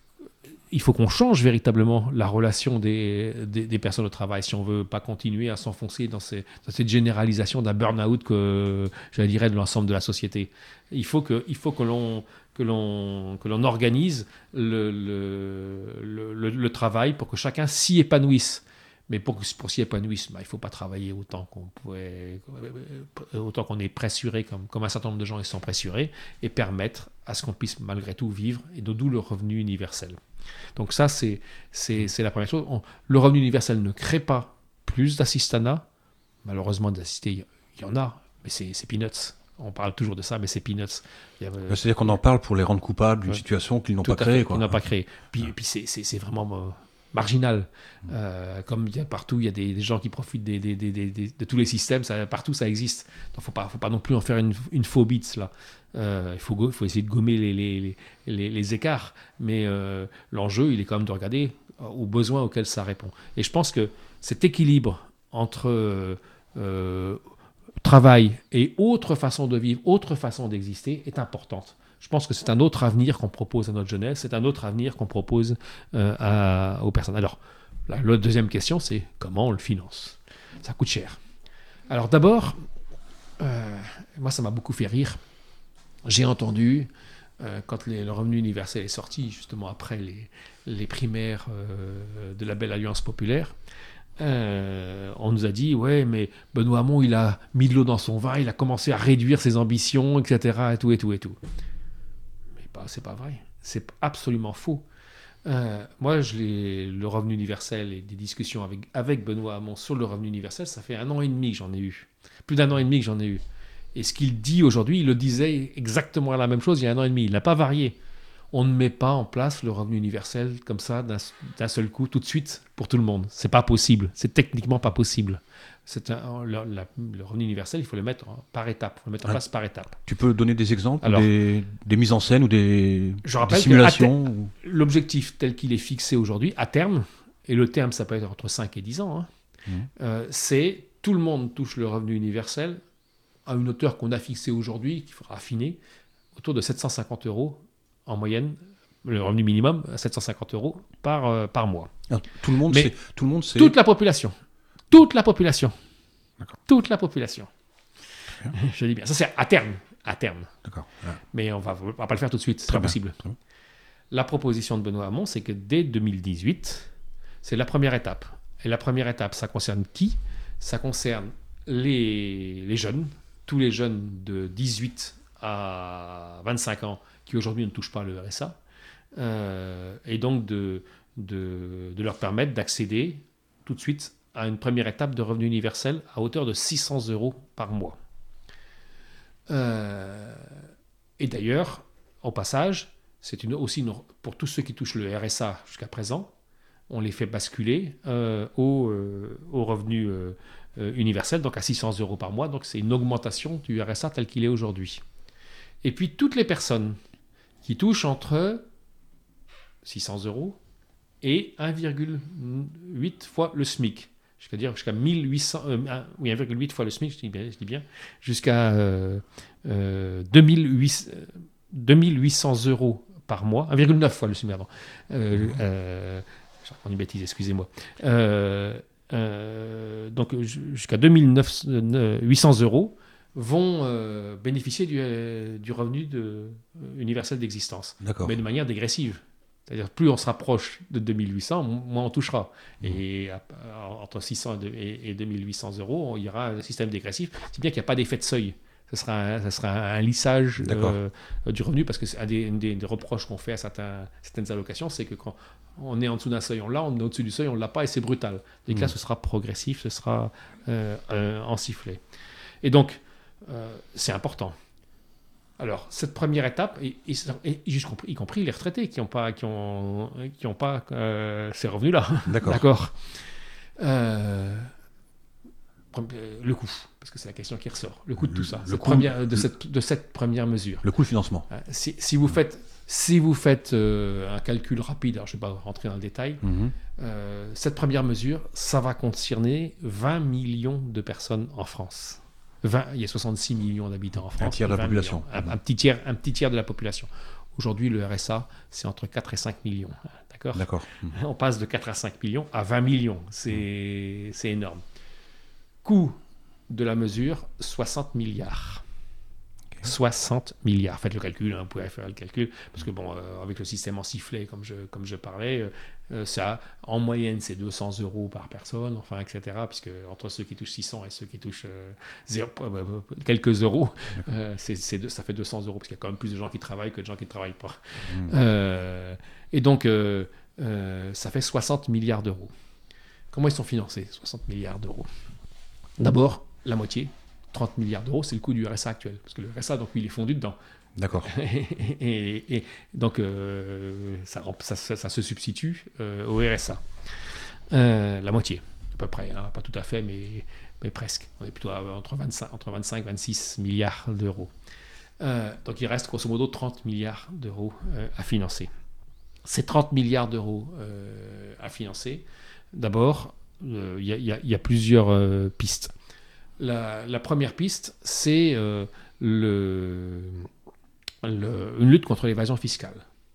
Il faut qu'on change véritablement la relation des, des, des personnes au travail si on ne veut pas continuer à s'enfoncer dans, ces, dans cette généralisation d'un burn-out que, je dirais, de l'ensemble de la société. Il faut que, il faut que l'on que l'on, que l'on organise le, le, le, le, le travail pour que chacun s'y épanouisse. Mais pour, pour s'y épanouir, bah, il ne faut pas travailler autant qu'on pourrait, autant qu'on est pressuré, comme, comme un certain nombre de gens ils sont pressurés, et permettre à ce qu'on puisse malgré tout vivre, et d'où le revenu universel. Donc ça, c'est, c'est, c'est la première chose. On, le revenu universel ne crée pas plus d'assistanat. Malheureusement, d'assistés, il y en a, mais c'est, c'est peanuts. On parle toujours de ça, mais c'est peanuts. Il y a, euh, C'est-à-dire qu'on en parle pour les rendre coupables d'une ouais, situation qu'ils n'ont pas créée. Qu'ils n'ont pas créée. Puis, ouais. puis c'est, c'est, c'est vraiment euh, marginal. Euh, comme il y a partout, il y a des, des gens qui profitent des, des, des, des, de tous les systèmes. Ça, partout, ça existe. Donc, il ne faut pas, faut pas non plus en faire une, une phobie de cela. Euh, il faut, faut essayer de gommer les, les, les, les écarts. Mais euh, l'enjeu, il est quand même de regarder aux besoins auxquels ça répond. Et je pense que cet équilibre entre... Euh, euh, travail et autre façon de vivre, autre façon d'exister est importante. Je pense que c'est un autre avenir qu'on propose à notre jeunesse, c'est un autre avenir qu'on propose euh, à, aux personnes. Alors, la, la deuxième question, c'est comment on le finance? Ça coûte cher. Alors d'abord, euh, moi ça m'a beaucoup fait rire. J'ai entendu, euh, quand les, le revenu universel est sorti, justement après les, les primaires euh, de la belle Alliance populaire, Euh, on nous a dit, ouais, mais Benoît Hamon, il a mis de l'eau dans son vin, il a commencé à réduire ses ambitions, et cetera, et tout, et tout, et tout. Mais bah, c'est pas vrai. C'est absolument faux. Euh, moi, je l'ai, le revenu universel et des discussions avec, avec Benoît Hamon sur le revenu universel, ça fait un an et demi que j'en ai eu. Plus d'un an et demi que j'en ai eu. Et ce qu'il dit aujourd'hui, il le disait exactement la même chose il y a un an et demi. Il n'a pas varié. On ne met pas en place le revenu universel comme ça d'un, d'un seul coup, tout de suite, pour tout le monde. C'est pas possible. C'est techniquement pas possible. C'est un, le, la, le revenu universel, il faut le mettre par étapes. Il faut le mettre en ah, place par étapes. Tu peux donner des exemples, Alors, des, des mises en scène ou des, je rappelle des simulations que ou... L'objectif tel qu'il est fixé aujourd'hui, à terme, et le terme, ça peut être entre cinq et dix ans, hein, mmh. euh, c'est tout le monde touche le revenu universel à une hauteur qu'on a fixée aujourd'hui, qu'il faudra affiner, autour de sept cent cinquante euros en moyenne, le revenu minimum à sept cent cinquante euros par, euh, par mois. Alors, tout le monde, Mais c'est, tout le monde, c'est... toute la population. Toute la population. D'accord. Toute la population. Je dis bien. Ça, c'est à terme. À terme. D'accord. Ouais. Mais on ne va, va pas le faire tout de suite. C'est Très pas bien. possible. Très bien. La proposition de Benoît Hamon, c'est que dès deux mille dix-huit, c'est la première étape. Et la première étape, ça concerne qui? Ça concerne les, les jeunes, tous les jeunes de dix-huit à vingt-cinq ans qui aujourd'hui ne touchent pas le R S A. Euh, et donc de, de, de leur permettre d'accéder tout de suite à une première étape de revenu universel à hauteur de six cents euros par mois. Euh, et d'ailleurs, au passage, c'est une, aussi une, pour tous ceux qui touchent le R S A jusqu'à présent, on les fait basculer euh, au, euh, au revenu euh, euh, universel, donc à six cents euros par mois. Donc c'est une augmentation du R S A tel qu'il est aujourd'hui. Et puis toutes les personnes qui touchent entre six cents euros et un virgule huit fois le SMIC, c'est-à-dire jusqu'à mille huit cents, euh, oui, un virgule huit fois le SMIC, je dis bien, je dis bien jusqu'à euh, euh, deux mille huit cents euros par mois, un virgule neuf fois le SMIC, pardon. Euh, euh, j'ai entendu une bêtise, excusez-moi. Euh, euh, donc jusqu'à deux mille huit cents euros vont euh, bénéficier du, euh, du revenu de, euh, universel d'existence, D'accord. mais de manière dégressive. C'est-à-dire plus on se rapproche de deux mille huit cents, moins on touchera. Mmh. Et à, entre six cents et, et deux mille huit cents euros, il y aura un système dégressif. C'est bien qu'il n'y a pas d'effet de seuil. Ce sera un, ce sera un lissage euh, du revenu, parce que c'est un des, des, des reproches qu'on fait à certains, certaines allocations, c'est que quand on est en dessous d'un seuil, on l'a, on est au-dessus du seuil, on ne l'a pas, et c'est brutal. Et mmh. là, ce sera progressif, ce sera euh, euh, en sifflet. Et donc, euh, c'est important. Alors, cette première étape, et, et, et y compris les retraités qui n'ont pas, qui ont, qui ont pas euh, ces revenus-là. D'accord. D'accord. Euh, le coût, parce que c'est la question qui ressort. Le coût de tout ça, le cette coût, première, de, le, cette, de cette première mesure. Le coût de financement. Si, si vous faites, si vous faites euh, un calcul rapide, alors je ne vais pas rentrer dans le détail, mm-hmm. euh, cette première mesure, ça va concerner vingt millions de personnes en France. vingt, il y a soixante-six millions d'habitants en France. Un tiers de la population. Un, un, petit tiers, un petit tiers de la population. Aujourd'hui, le R S A, c'est entre quatre et cinq millions. D'accord ? D'accord. On passe de quatre à cinq millions à vingt millions. C'est, c'est énorme. Coût de la mesure, soixante milliards. Okay. soixante milliards. Faites le calcul, hein, vous pouvez faire le calcul. Parce que, bon, euh, avec le système en sifflet, comme je, comme je parlais, euh, ça, en moyenne, c'est deux cents euros par personne, enfin, et cetera. Puisque entre ceux qui touchent six cents et ceux qui touchent euh, zéro, euh, quelques euros, euh, c'est, c'est de, ça fait deux cents euros. Parce qu'il y a quand même plus de gens qui travaillent que de gens qui ne travaillent pas. Mmh. Euh, et donc, euh, euh, ça fait soixante milliards d'euros. Comment ils sont financés, soixante milliards d'euros ? D'abord, la moitié, trente milliards d'euros, c'est le coût du R S A actuel. Parce que le R S A, donc, il est fondu dedans. D'accord. et, et, et donc, euh, ça, ça, ça, ça se substitue euh, au R S A. Euh, la moitié, à peu près. Hein, pas tout à fait, mais, mais presque. On est plutôt à, entre, vingt-cinq, entre vingt-cinq et vingt-six milliards d'euros. Euh, donc, il reste grosso modo trente milliards d'euros euh, à financer. Ces trente milliards d'euros euh, à financer, d'abord, il euh, y, y, y a plusieurs euh, pistes. La, la première piste, c'est euh, le, le, une lutte contre l'évasion fiscale.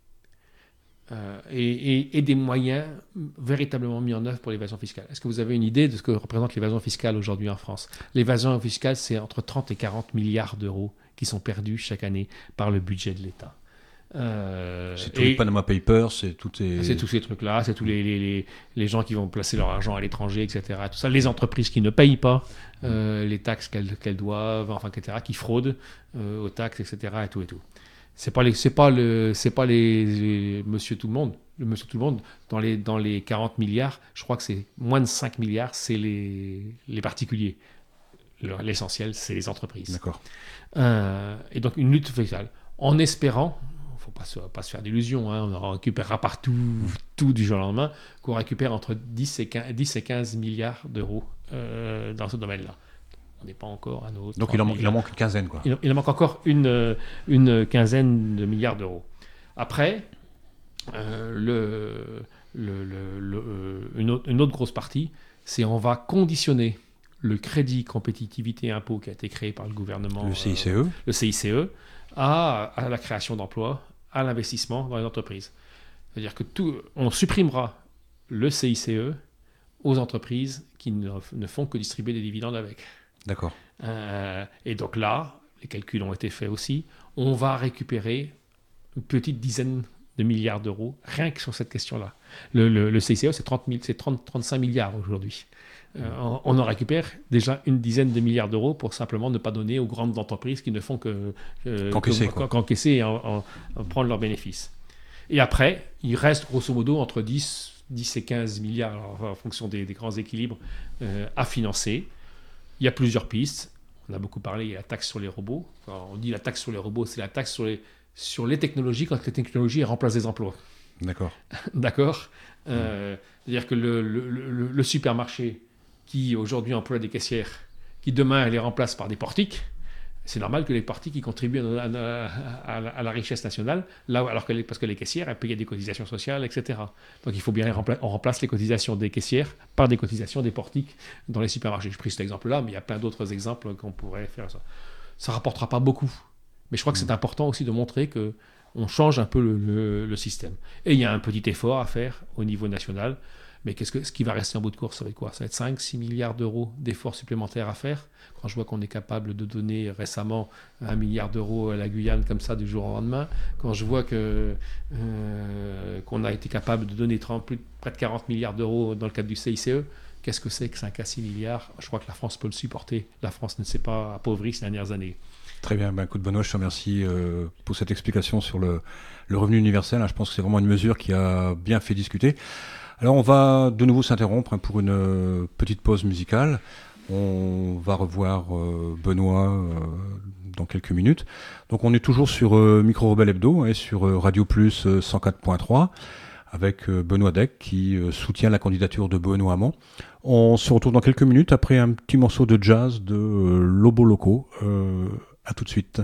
Euh, et, et, et des moyens véritablement mis en œuvre pour l'évasion fiscale. Est-ce que vous avez une idée de ce que représente l'évasion fiscale aujourd'hui en France ? L'évasion fiscale, c'est entre trente et quarante milliards d'euros qui sont perdus chaque année par le budget de l'État. Euh, c'est tous les Panama Papers, c'est, tout est... c'est tous ces trucs-là, c'est tous les, les, les, les gens qui vont placer leur argent à l'étranger, et cetera. Tout ça, les entreprises qui ne payent pas euh, les taxes qu'elles, qu'elles doivent, enfin, et cetera, qui fraudent euh, aux taxes, et cetera. Et tout et tout. C'est pas les, c'est pas le, c'est pas les, les Monsieur Tout le Monde. Le Monsieur Tout le Monde, dans les, dans les quarante milliards, je crois que c'est moins de cinq milliards, c'est les, les particuliers. Le, l'essentiel, c'est les entreprises. D'accord. Euh, et donc une lutte fiscale, en espérant. Il ne faut pas, pas se faire d'illusions, hein. On en récupérera partout, tout du jour au lendemain, qu'on récupère entre dix et quinze milliards d'euros euh, dans ce domaine-là. On n'est pas encore à nos... Donc il en, il en manque une quinzaine, quoi. Il, il en manque encore une, une quinzaine de milliards d'euros. Après, euh, le, le, le, le, euh, une, autre, une autre grosse partie, c'est on va conditionner le crédit compétitivité impôt qui a été créé par le gouvernement... Le C I C E. Euh, le C I C E, à, à la création d'emplois, à l'investissement dans les entreprises. C'est-à-dire que tout, on supprimera le C I C E aux entreprises qui ne, ne font que distribuer des dividendes avec. D'accord. Euh, et donc là, les calculs ont été faits aussi, on va récupérer une petite dizaine de milliards d'euros, rien que sur cette question-là. Le, le, le C I C E, c'est, trente mille, c'est trente, trente-cinq milliards aujourd'hui. Euh, on, on en récupère déjà une dizaine de milliards d'euros pour simplement ne pas donner aux grandes entreprises qui ne font que, euh, qu'encaisser, que, qu'encaisser et en, en, en prendre leurs bénéfices. Et après, il reste grosso modo entre dix dix et quinze milliards, alors, en fonction des, des grands équilibres, euh, à financer. Il y a plusieurs pistes. On a beaucoup parlé, il y a la taxe sur les robots. Enfin, on dit la taxe sur les robots, c'est la taxe sur les, sur les technologies quand les technologies remplacent des emplois. D'accord. D'accord. Euh, mmh. C'est-à-dire que le, le, le, le supermarché qui aujourd'hui emploie des caissières, qui demain les remplace par des portiques, c'est normal que les portiques qui contribuent à, à, à, à la richesse nationale, là, alors que les, parce que les caissières, elles payaient des cotisations sociales, et cetera. Donc il faut bien rempla- on remplace les cotisations des caissières par des cotisations des portiques dans les supermarchés. Je pris cet exemple-là, mais il y a plein d'autres exemples qu'on pourrait faire ça. Ça ne rapportera pas beaucoup. Mais je crois que c'est important aussi de montrer qu'on change un peu le, le, le système. Et il y a un petit effort à faire au niveau national. Mais qu'est-ce que, ce qui va rester en bout de course, ça va être quoi ? Ça va être cinq six milliards d'euros d'efforts supplémentaires à faire. Quand je vois qu'on est capable de donner récemment un milliard d'euros à la Guyane comme ça du jour au lendemain, quand je vois que, euh, qu'on a été capable de donner trente, plus de, près de quarante milliards d'euros dans le cadre du C I C E, qu'est-ce que c'est que cinq à six milliards ? Je crois que la France peut le supporter. La France ne s'est pas appauvrie ces dernières années. Très bien, ben, écoute Benoît, je te remercie euh, pour cette explication sur le, le revenu universel. Je pense que c'est vraiment une mesure qui a bien fait discuter. Alors on va de nouveau s'interrompre hein, pour une euh, petite pause musicale. On va revoir euh, Benoît euh, dans quelques minutes. Donc on est toujours sur euh, Micro Rebelle Hebdo et sur euh, Radio Plus euh, cent quatre point trois avec euh, Benoît Deck qui euh, soutient la candidature de Benoît Hamon. On se retrouve dans quelques minutes après un petit morceau de jazz de euh, Lobo Loco. Euh, à tout de suite.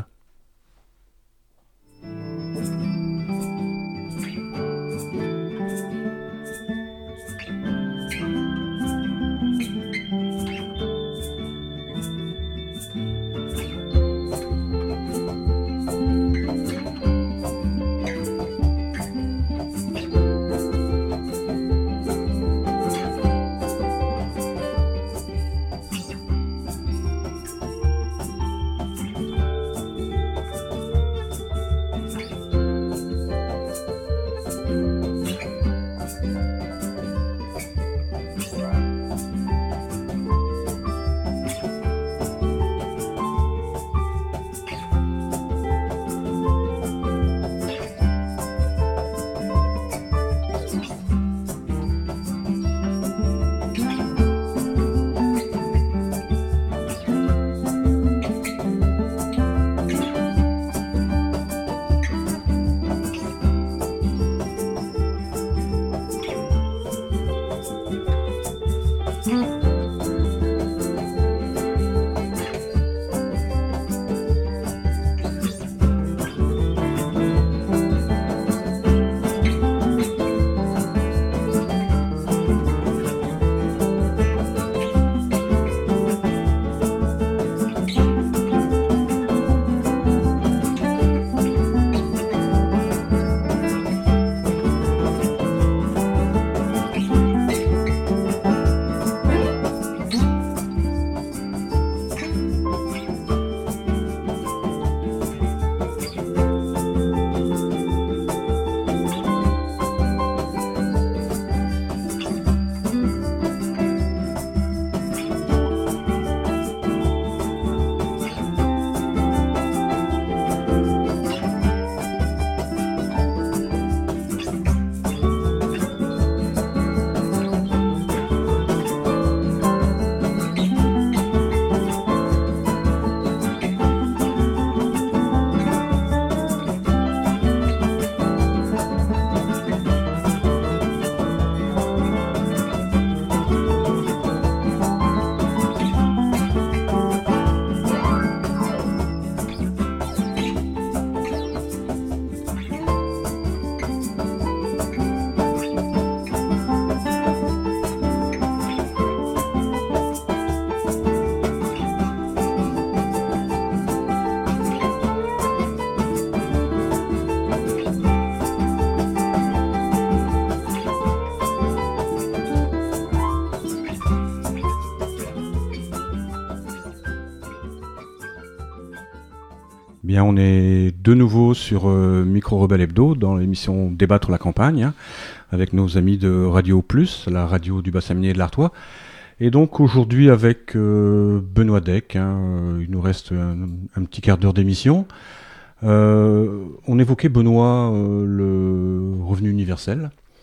Bien, on est de nouveau sur euh, Micro Rebelle Hebdo dans l'émission Débattre la campagne hein, avec nos amis de Radio Plus, la radio du bassin minier de l'Artois. Et donc aujourd'hui avec euh, Benoît Deck, hein, il nous reste un, un petit quart d'heure d'émission. Euh, on évoquait Benoît euh, le revenu universel.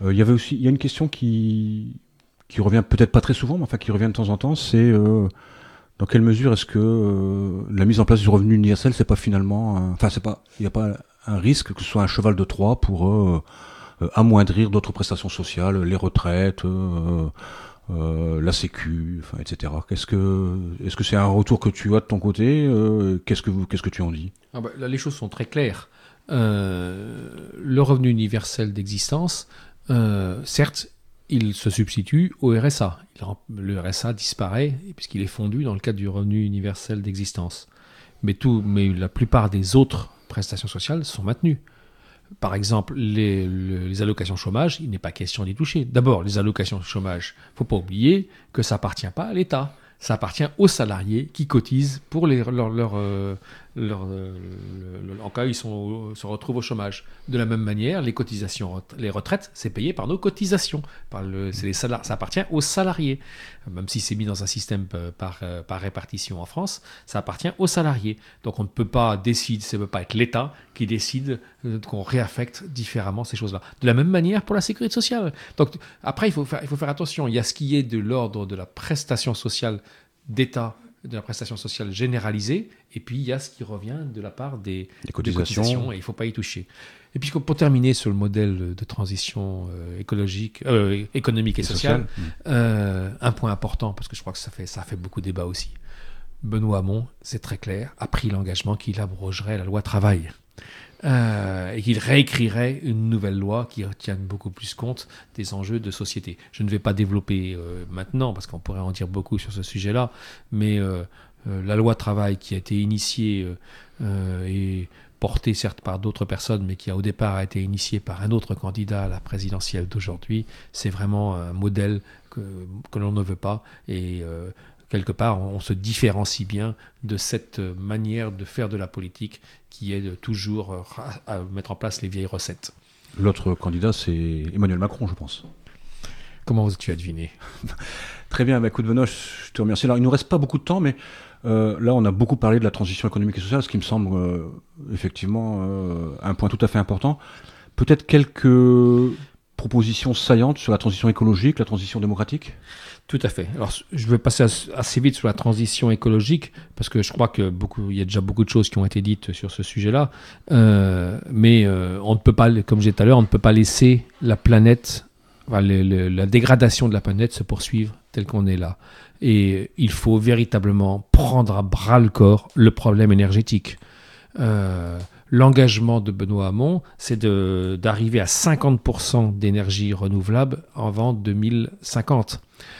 Euh, Il y avait aussi, il y a une question qui, qui revient peut-être pas très souvent, mais enfin qui revient de temps en temps, c'est euh, dans quelle mesure est-ce que euh, la mise en place du revenu universel, c'est pas finalement, un- enfin c'est pas, il n'y a pas un risque que ce soit un cheval de Troie pour euh, euh, amoindrir d'autres prestations sociales, les retraites, euh, euh, la Sécu, enfin, et cetera. Qu'est-ce que, est-ce que c'est un retour que tu as de ton côté euh, Qu'est-ce que vous, qu'est-ce que tu en dis? Ah bah, là, les choses sont très claires. Euh, le revenu universel d'existence, euh, certes, il se substitue au R S A. Il rem- le R S A disparaît puisqu'il est fondu dans le cadre du revenu universel d'existence. Mais, tout, mais la plupart des autres prestations sociales sont maintenues. Par exemple, les, le- les allocations chômage, il n'est pas question d'y toucher. D'abord, les allocations chômage, il ne faut pas oublier que ça appartient pas à l'État. Ça appartient aux salariés qui cotisent pour les, leur, leur, euh, leur, euh, le- le- en cas où ils sont, au- se retrouvent au chômage. De la même manière, les cotisations, ret- les retraites, c'est payé par nos cotisations. Par le, c'est les salar- ça appartient aux salariés. Même si c'est mis dans un système euh, par, euh, par répartition en France, ça appartient aux salariés. Donc on ne peut pas décider, ça ne peut pas être l'État qui décide euh, qu'on réaffecte différemment ces choses-là. De la même manière pour la sécurité sociale. Donc après, il faut faire, il faut faire attention. Il y a ce qui est de l'ordre de la prestation sociale d'État, de la prestation sociale généralisée, et puis il y a ce qui revient de la part des, Les des cotisations. cotisations, et il ne faut pas y toucher. Et puis pour terminer sur le modèle de transition euh, écologique, euh, économique et, Et sociale, social. euh, un point important, parce que je crois que ça fait, ça fait beaucoup débat aussi. Benoît Hamon, c'est très clair, a pris l'engagement qu'il abrogerait la loi travail. Euh, et qu'il réécrirait une nouvelle loi qui tienne beaucoup plus compte des enjeux de société. Je ne vais pas développer euh, maintenant, parce qu'on pourrait en dire beaucoup sur ce sujet-là, mais euh, euh, la loi travail qui a été initiée euh, euh, et portée certes par d'autres personnes, mais qui a au départ a été initiée par un autre candidat à la présidentielle d'aujourd'hui, c'est vraiment un modèle que, que l'on ne veut pas, et euh, quelque part, on se différencie bien de cette manière de faire de la politique qui est de toujours à mettre en place les vieilles recettes. L'autre candidat, c'est Emmanuel Macron, je pense. Comment tu as deviné? Très bien, bah, écoute Benoît, je te remercie. Alors, il ne nous reste pas beaucoup de temps, mais euh, là, on a beaucoup parlé de la transition économique et sociale, ce qui me semble euh, effectivement euh, un point tout à fait important. Peut-être quelques propositions saillantes sur la transition écologique, la transition démocratique? Tout à fait. Alors, je vais passer assez vite sur la transition écologique, parce que je crois qu'il y a déjà beaucoup de choses qui ont été dites sur ce sujet-là. Euh, mais euh, on ne peut pas, comme j'ai dit tout à l'heure, on ne peut pas laisser la planète, enfin, le, le, la dégradation de la planète se poursuivre tel qu'on est là. Et il faut véritablement prendre à bras le corps le problème énergétique. Euh, L'engagement de Benoît Hamon, c'est de, d'arriver à cinquante pour cent d'énergie renouvelable avant deux mille cinquante.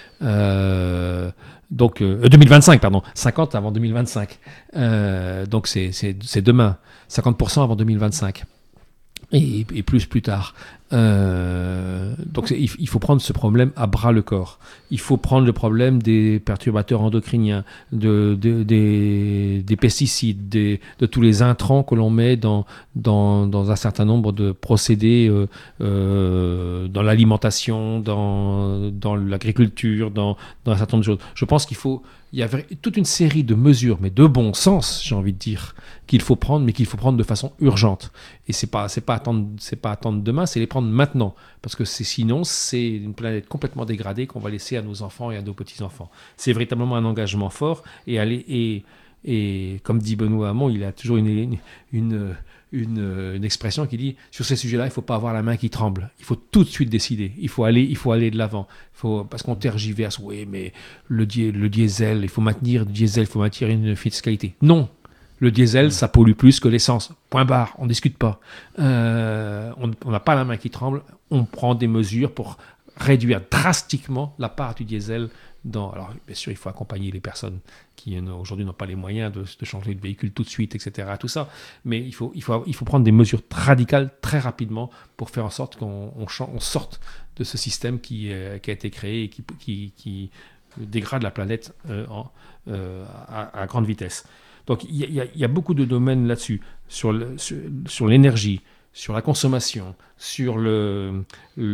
Euh, donc euh, deux mille vingt-cinq, pardon, cinquante avant deux mille vingt-cinq. Euh, donc c'est, c'est, c'est demain, cinquante pour cent avant deux mille vingt-cinq. Et, et plus plus tard. Euh, donc c'est, il faut prendre ce problème à bras le corps. Il faut prendre le problème des perturbateurs endocriniens, de, de, des, des pesticides, des, de tous les intrants que l'on met dans, dans, dans un certain nombre de procédés euh, euh, dans l'alimentation, dans, dans l'agriculture, dans, dans un certain nombre de choses. Je pense qu'il faut... Il y a toute une série de mesures, mais de bon sens, j'ai envie de dire, qu'il faut prendre, mais qu'il faut prendre de façon urgente. Et c'est pas, c'est pas attendre, c'est pas attendre demain, c'est les prendre maintenant, parce que c'est, sinon, c'est une planète complètement dégradée qu'on va laisser à nos enfants et à nos petits-enfants. C'est véritablement un engagement fort, et aller et et comme dit Benoît Hamon, il a toujours une une, une Une, une expression qui dit sur ces sujets-là, il ne faut pas avoir la main qui tremble. Il faut tout de suite décider. Il faut aller, il faut aller de l'avant. Il faut, parce qu'on tergiverse. Oui, mais le, di- le diesel, il faut maintenir le diesel, il faut maintenir une fiscalité. Non, le diesel, ça pollue plus que l'essence. Point barre. On ne discute pas. Euh, on n'a pas la main qui tremble. On prend des mesures pour réduire drastiquement la part du diesel. Dans, alors, bien sûr, il faut accompagner les personnes qui aujourd'hui n'ont pas les moyens de, de changer de véhicule tout de suite, et cetera. Tout ça, mais il faut, il faut, il faut prendre des mesures radicales très rapidement pour faire en sorte qu'on on, on sorte de ce système qui, euh, qui a été créé et qui, qui, qui dégrade la planète euh, en, euh, à, à grande vitesse. Donc, il y, y, y a beaucoup de domaines là-dessus, sur, le, sur, sur l'énergie, sur la consommation, sur le,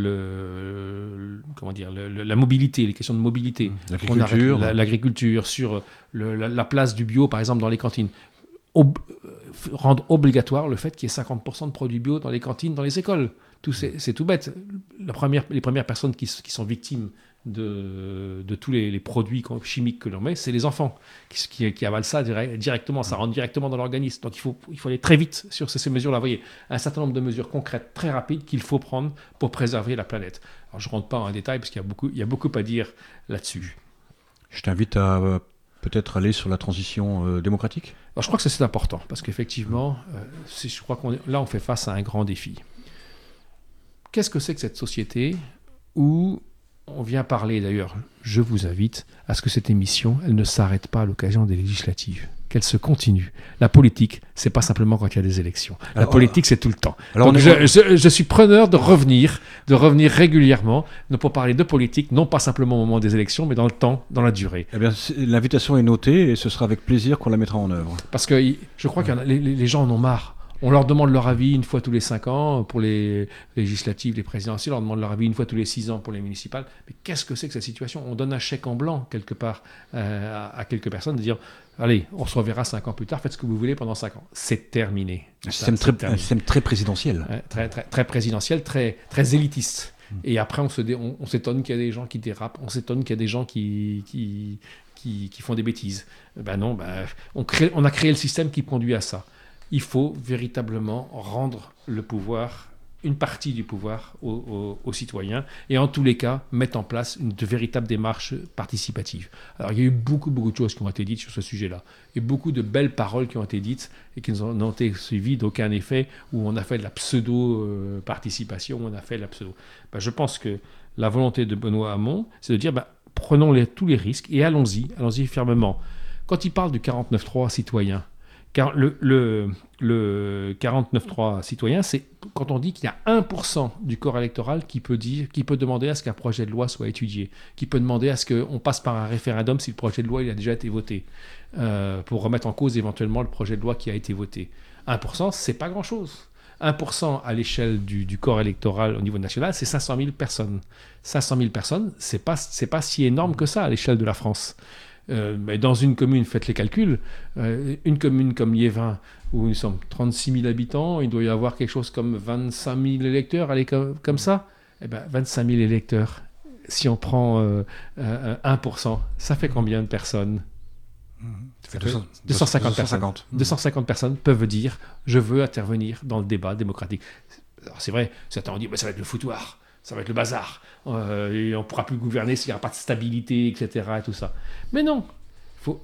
le comment dire, le, le, la mobilité, les questions de mobilité, l'agriculture, la, l'agriculture, sur le, la, la place du bio, par exemple, dans les cantines. Ob, rendre obligatoire le fait qu'il y ait cinquante pour cent de produits bio dans les cantines, dans les écoles. Tout, c'est, c'est tout bête. La première, les premières personnes qui, qui sont victimes de, de tous les, les produits chimiques que l'on met, c'est les enfants qui, qui, qui avalent ça direct, directement, ça rentre directement dans l'organisme. Donc il faut, il faut aller très vite sur ces, ces mesures-là. Vous voyez, un certain nombre de mesures concrètes, très rapides, qu'il faut prendre pour préserver la planète. Alors je ne rentre pas en détail parce qu'il y a beaucoup, il y a beaucoup à dire là-dessus. Je t'invite à euh, peut-être aller sur la transition euh, démocratique. Alors je crois que ça, c'est important parce qu'effectivement, euh, c'est, je crois qu'on est, là on fait face à un grand défi. Qu'est-ce que c'est que cette société où on vient parler, d'ailleurs, je vous invite à ce que cette émission, elle ne s'arrête pas à l'occasion des législatives, qu'elle se continue. La politique, c'est pas simplement quand il y a des élections. La alors, politique, c'est tout le temps. Alors Donc je, je, je suis preneur de revenir, de revenir régulièrement, pour parler de politique, non pas simplement au moment des élections, mais dans le temps, dans la durée. Eh bien, l'invitation est notée et ce sera avec plaisir qu'on la mettra en œuvre. Parce que je crois que les, les gens en ont marre. On leur demande leur avis une fois tous les cinq ans pour les législatives, les présidentielles. On leur demande leur avis une fois tous les six ans pour les municipales. Mais qu'est-ce que c'est que cette situation ? On donne un chèque en blanc, quelque part, euh, à, à quelques personnes, de dire « Allez, on se reverra cinq ans plus tard, faites ce que vous voulez pendant cinq ans. » C'est terminé. Un système, très, terminé. Un système très présidentiel. Ouais, très, très, très présidentiel, très, très élitiste. Mmh. Et après, on, se dé, on, on s'étonne qu'il y a des gens qui dérapent, on s'étonne qu'il y a des gens qui... qui, qui, qui font des bêtises. Ben non, ben, on, crée, on a créé le système qui conduit à ça. Il faut véritablement rendre le pouvoir, une partie du pouvoir aux, aux, aux citoyens et en tous les cas mettre en place une de véritable démarche participative. Alors il y a eu beaucoup, beaucoup de choses qui ont été dites sur ce sujet-là et beaucoup de belles paroles qui ont été dites et qui n'ont été suivies d'aucun effet où on a fait de la pseudo-participation, on a fait de la pseudo... Ben, je pense que la volonté de Benoît Hamon, c'est de dire ben, prenons les, tous les risques et allons-y, allons-y fermement. Quand il parle du quarante-neuf trois citoyen, car le, le, le quarante-neuf trois citoyen, c'est quand on dit qu'il y a un pour cent du corps électoral qui peut, dire, qui peut demander à ce qu'un projet de loi soit étudié, qui peut demander à ce qu'on passe par un référendum si le projet de loi il a déjà été voté, euh, pour remettre en cause éventuellement le projet de loi qui a été voté. un pour cent, c'est pas grand-chose. un pour cent à l'échelle du, du corps électoral au niveau national, c'est cinq cent mille personnes. cinq cent mille personnes, c'est pas, c'est pas si énorme que ça à l'échelle de la France. Euh, mais dans une commune, faites les calculs, euh, une commune comme Liévin, où nous sommes trente-six mille habitants, il doit y avoir quelque chose comme vingt-cinq mille électeurs, allez, comme, comme ça, eh ben, vingt-cinq mille électeurs, si on prend euh, euh, un pour cent, ça fait combien de personnes ? Mmh. Ça fait deux cents, deux cent cinquante personnes. Mmh. deux cent cinquante personnes peuvent dire « je veux intervenir dans le débat démocratique ». Alors c'est vrai, certains ont dit bah, « ça va être le foutoir ». Ça va être le bazar. Euh, et on ne pourra plus gouverner s'il n'y aura pas de stabilité, et cetera. Et tout ça. Mais non. Faut,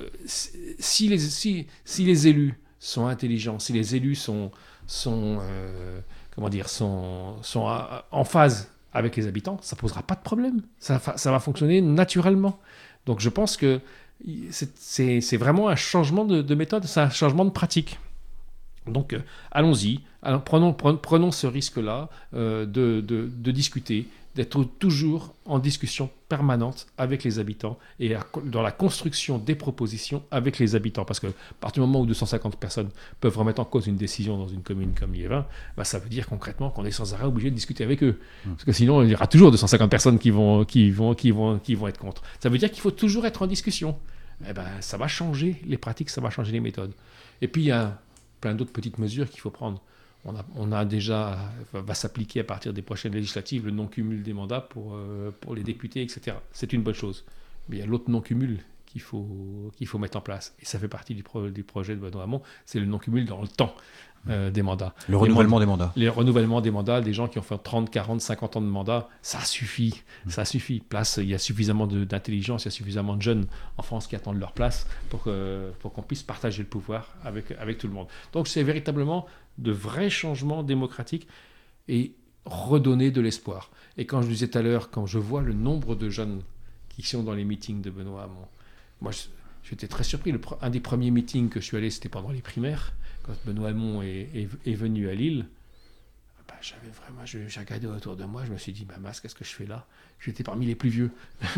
si, les, si, si les élus sont intelligents, si les élus sont, sont, euh, comment dire, sont, sont en phase avec les habitants, ça ne posera pas de problème. Ça, ça va fonctionner naturellement. Donc je pense que c'est, c'est, c'est vraiment un changement de, de méthode, c'est un changement de pratique. Donc euh, allons-y, alors, prenons, prenons, prenons ce risque-là euh, de, de, de discuter, d'être toujours en discussion permanente avec les habitants et à, dans la construction des propositions avec les habitants. Parce que à partir du moment où deux cent cinquante personnes peuvent remettre en cause une décision dans une commune comme Liévin, bah, ça veut dire concrètement qu'on est sans arrêt obligé de discuter avec eux. Mmh. Parce que sinon, il y aura toujours deux cent cinquante personnes qui vont, qui vont, qui vont, qui vont être contre. Ça veut dire qu'il faut toujours être en discussion. Eh ben, ça va changer les pratiques, ça va changer les méthodes. Et puis, il y a plein d'autres petites mesures qu'il faut prendre. On a, on a déjà, va s'appliquer à partir des prochaines législatives le non-cumul des mandats pour, euh, pour les députés, et cetera. C'est une bonne chose. Mais il y a l'autre non-cumul qu'il faut, qu'il faut mettre en place. Et ça fait partie du, pro, du projet de Benoît Hamon, c'est le non-cumul dans le temps euh, des mandats. Le renouvellement des mandats. Les renouvellements des mandats, des gens qui ont fait trente, quarante, cinquante ans de mandat, ça suffit. Mmh. Ça suffit. Place, il y a suffisamment de, d'intelligence, il y a suffisamment de jeunes en France qui attendent leur place pour, que, pour qu'on puisse partager le pouvoir avec, avec tout le monde. Donc c'est véritablement de vrais changements démocratiques et redonner de l'espoir. Et quand je disais tout à l'heure, quand je vois le nombre de jeunes qui sont dans les meetings de Benoît Hamon, moi je, j'étais très surpris. Le, un des premiers meetings que je suis allé, c'était pendant les primaires, quand Benoît Hamon est, est, est venu à Lille. Ben, j'avais vraiment, je, j'ai regardé autour de moi, je me suis dit, bah, mince, qu'est-ce que je fais là ? J'étais parmi les plus vieux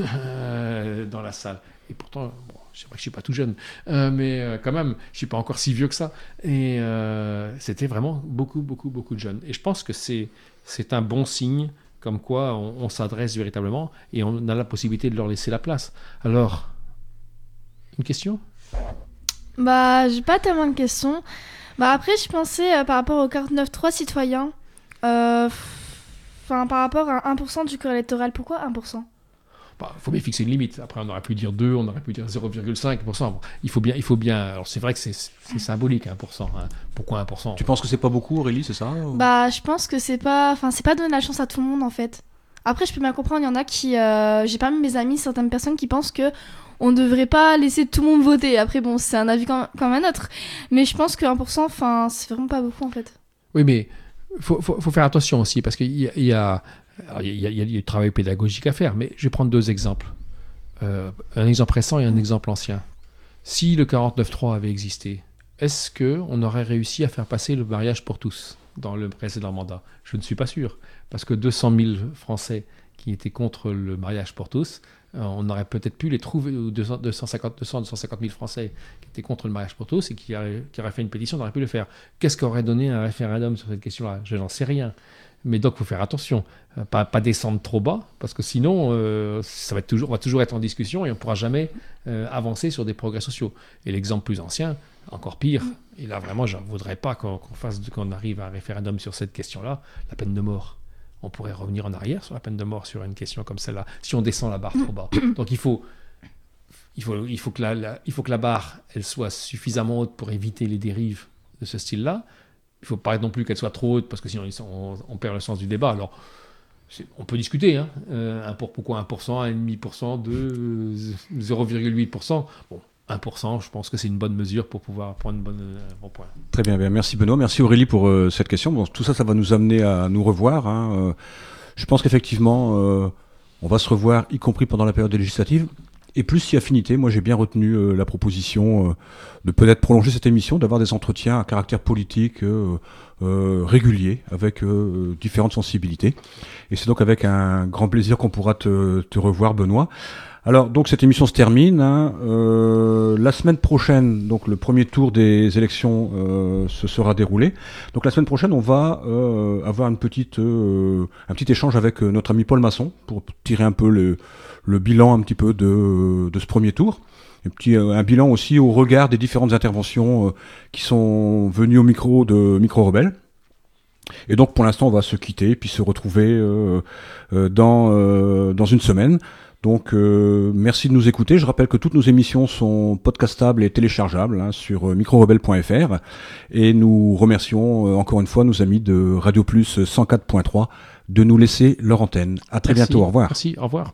dans la salle. Et pourtant, bon, c'est vrai que je ne suis pas tout jeune, euh, mais euh, quand même, je ne suis pas encore si vieux que ça. Et euh, c'était vraiment beaucoup, beaucoup, beaucoup de jeunes. Et je pense que c'est, c'est un bon signe, comme quoi on, on s'adresse véritablement et on a la possibilité de leur laisser la place. Alors, une question ? Bah, j'ai pas tellement de questions. Bah, après, je pensais, euh, par rapport au quarante-neuf trois citoyens, euh, enfin, par rapport à un pour cent du corps électoral. Pourquoi un pour cent? Bah, faut bien fixer une limite. Après, on aurait pu dire deux, on aurait pu dire zéro virgule cinq pour cent. Bon, il faut bien, il faut bien. Alors, c'est vrai que c'est, c'est symbolique, un pour cent. Hein. Pourquoi un pour cent? Tu penses que c'est pas beaucoup, Aurélie, c'est ça ou... Bah, je pense que c'est pas, enfin, c'est pas donner la chance à tout le monde en fait. Après, je peux bien comprendre, il y en a qui, euh, j'ai parmi mes amis certaines personnes qui pensent que on devrait pas laisser tout le monde voter. Après, bon, c'est un avis comme, comme un autre, mais je pense que un pour cent, enfin, c'est vraiment pas beaucoup en fait. Oui, mais faut, faut, faut faire attention aussi parce qu'il y a, il y a Alors, il, y a, il y a du travail pédagogique à faire, mais je vais prendre deux exemples. Euh, un exemple récent et un exemple ancien. Si le quarante-neuf trois avait existé, est-ce qu'on aurait réussi à faire passer le mariage pour tous dans le précédent mandat? Je ne suis pas sûr, parce que deux cent mille Français qui étaient contre le mariage pour tous, euh, on aurait peut-être pu les trouver, ou deux cents, deux cent cinquante, deux cents, deux cent cinquante mille Français qui étaient contre le mariage pour tous et qui auraient, qui auraient fait une pétition, on aurait pu le faire. Qu'est-ce qu'aurait donné un référendum sur cette question-là? Je n'en sais rien. Mais donc, il faut faire attention, euh, pas, pas descendre trop bas, parce que sinon, euh, ça va, être toujours, on va toujours être en discussion et on ne pourra jamais euh, avancer sur des progrès sociaux. Et l'exemple plus ancien, encore pire, et là vraiment, je ne voudrais pas qu'on, qu'on, fasse, qu'on arrive à un référendum sur cette question-là, la peine de mort. On pourrait revenir en arrière sur la peine de mort sur une question comme celle-là, si on descend la barre trop bas. Donc, il faut, il faut, il faut, que, la, la, il faut que la barre elle soit suffisamment haute pour éviter les dérives de ce style-là. Il ne faut pas non plus qu'elle soit trop haute parce que sinon on, on perd le sens du débat. Alors, on peut discuter. Hein. Euh, un pour, pourquoi un pour cent, un virgule cinq pour cent, deux, zéro virgule huit pour cent. Bon, un pour cent, je pense que c'est une bonne mesure pour pouvoir prendre une bonne, un bon point. Très bien, bien, merci Benoît. Merci Aurélie pour euh, cette question. Bon, tout ça, ça va nous amener à nous revoir. Hein. Euh, je pense qu'effectivement, euh, on va se revoir, y compris pendant la période législative. Et plus si affinité, moi j'ai bien retenu euh, la proposition euh, de peut-être prolonger cette émission, d'avoir des entretiens à caractère politique euh, euh, réguliers avec euh, différentes sensibilités. Et c'est donc avec un grand plaisir qu'on pourra te, te revoir, Benoît. Alors donc cette émission se termine. Hein, euh, la semaine prochaine, donc le premier tour des élections euh, se sera déroulé. Donc la semaine prochaine, on va euh, avoir une petite, euh, un petit échange avec euh, notre ami Paul Masson pour tirer un peu le le bilan un petit peu de, de ce premier tour. Un, petit, un bilan aussi au regard des différentes interventions euh, qui sont venues au micro de Micro Rebelle. Et donc pour l'instant on va se quitter puis se retrouver euh, euh, dans, euh, dans une semaine. Donc euh, merci de nous écouter. Je rappelle que toutes nos émissions sont podcastables et téléchargeables hein, sur micro rebelle point f r. Et nous remercions euh, encore une fois nos amis de Radio Plus cent quatre point trois de nous laisser leur antenne. À très Merci. bientôt, au revoir. Merci, au revoir.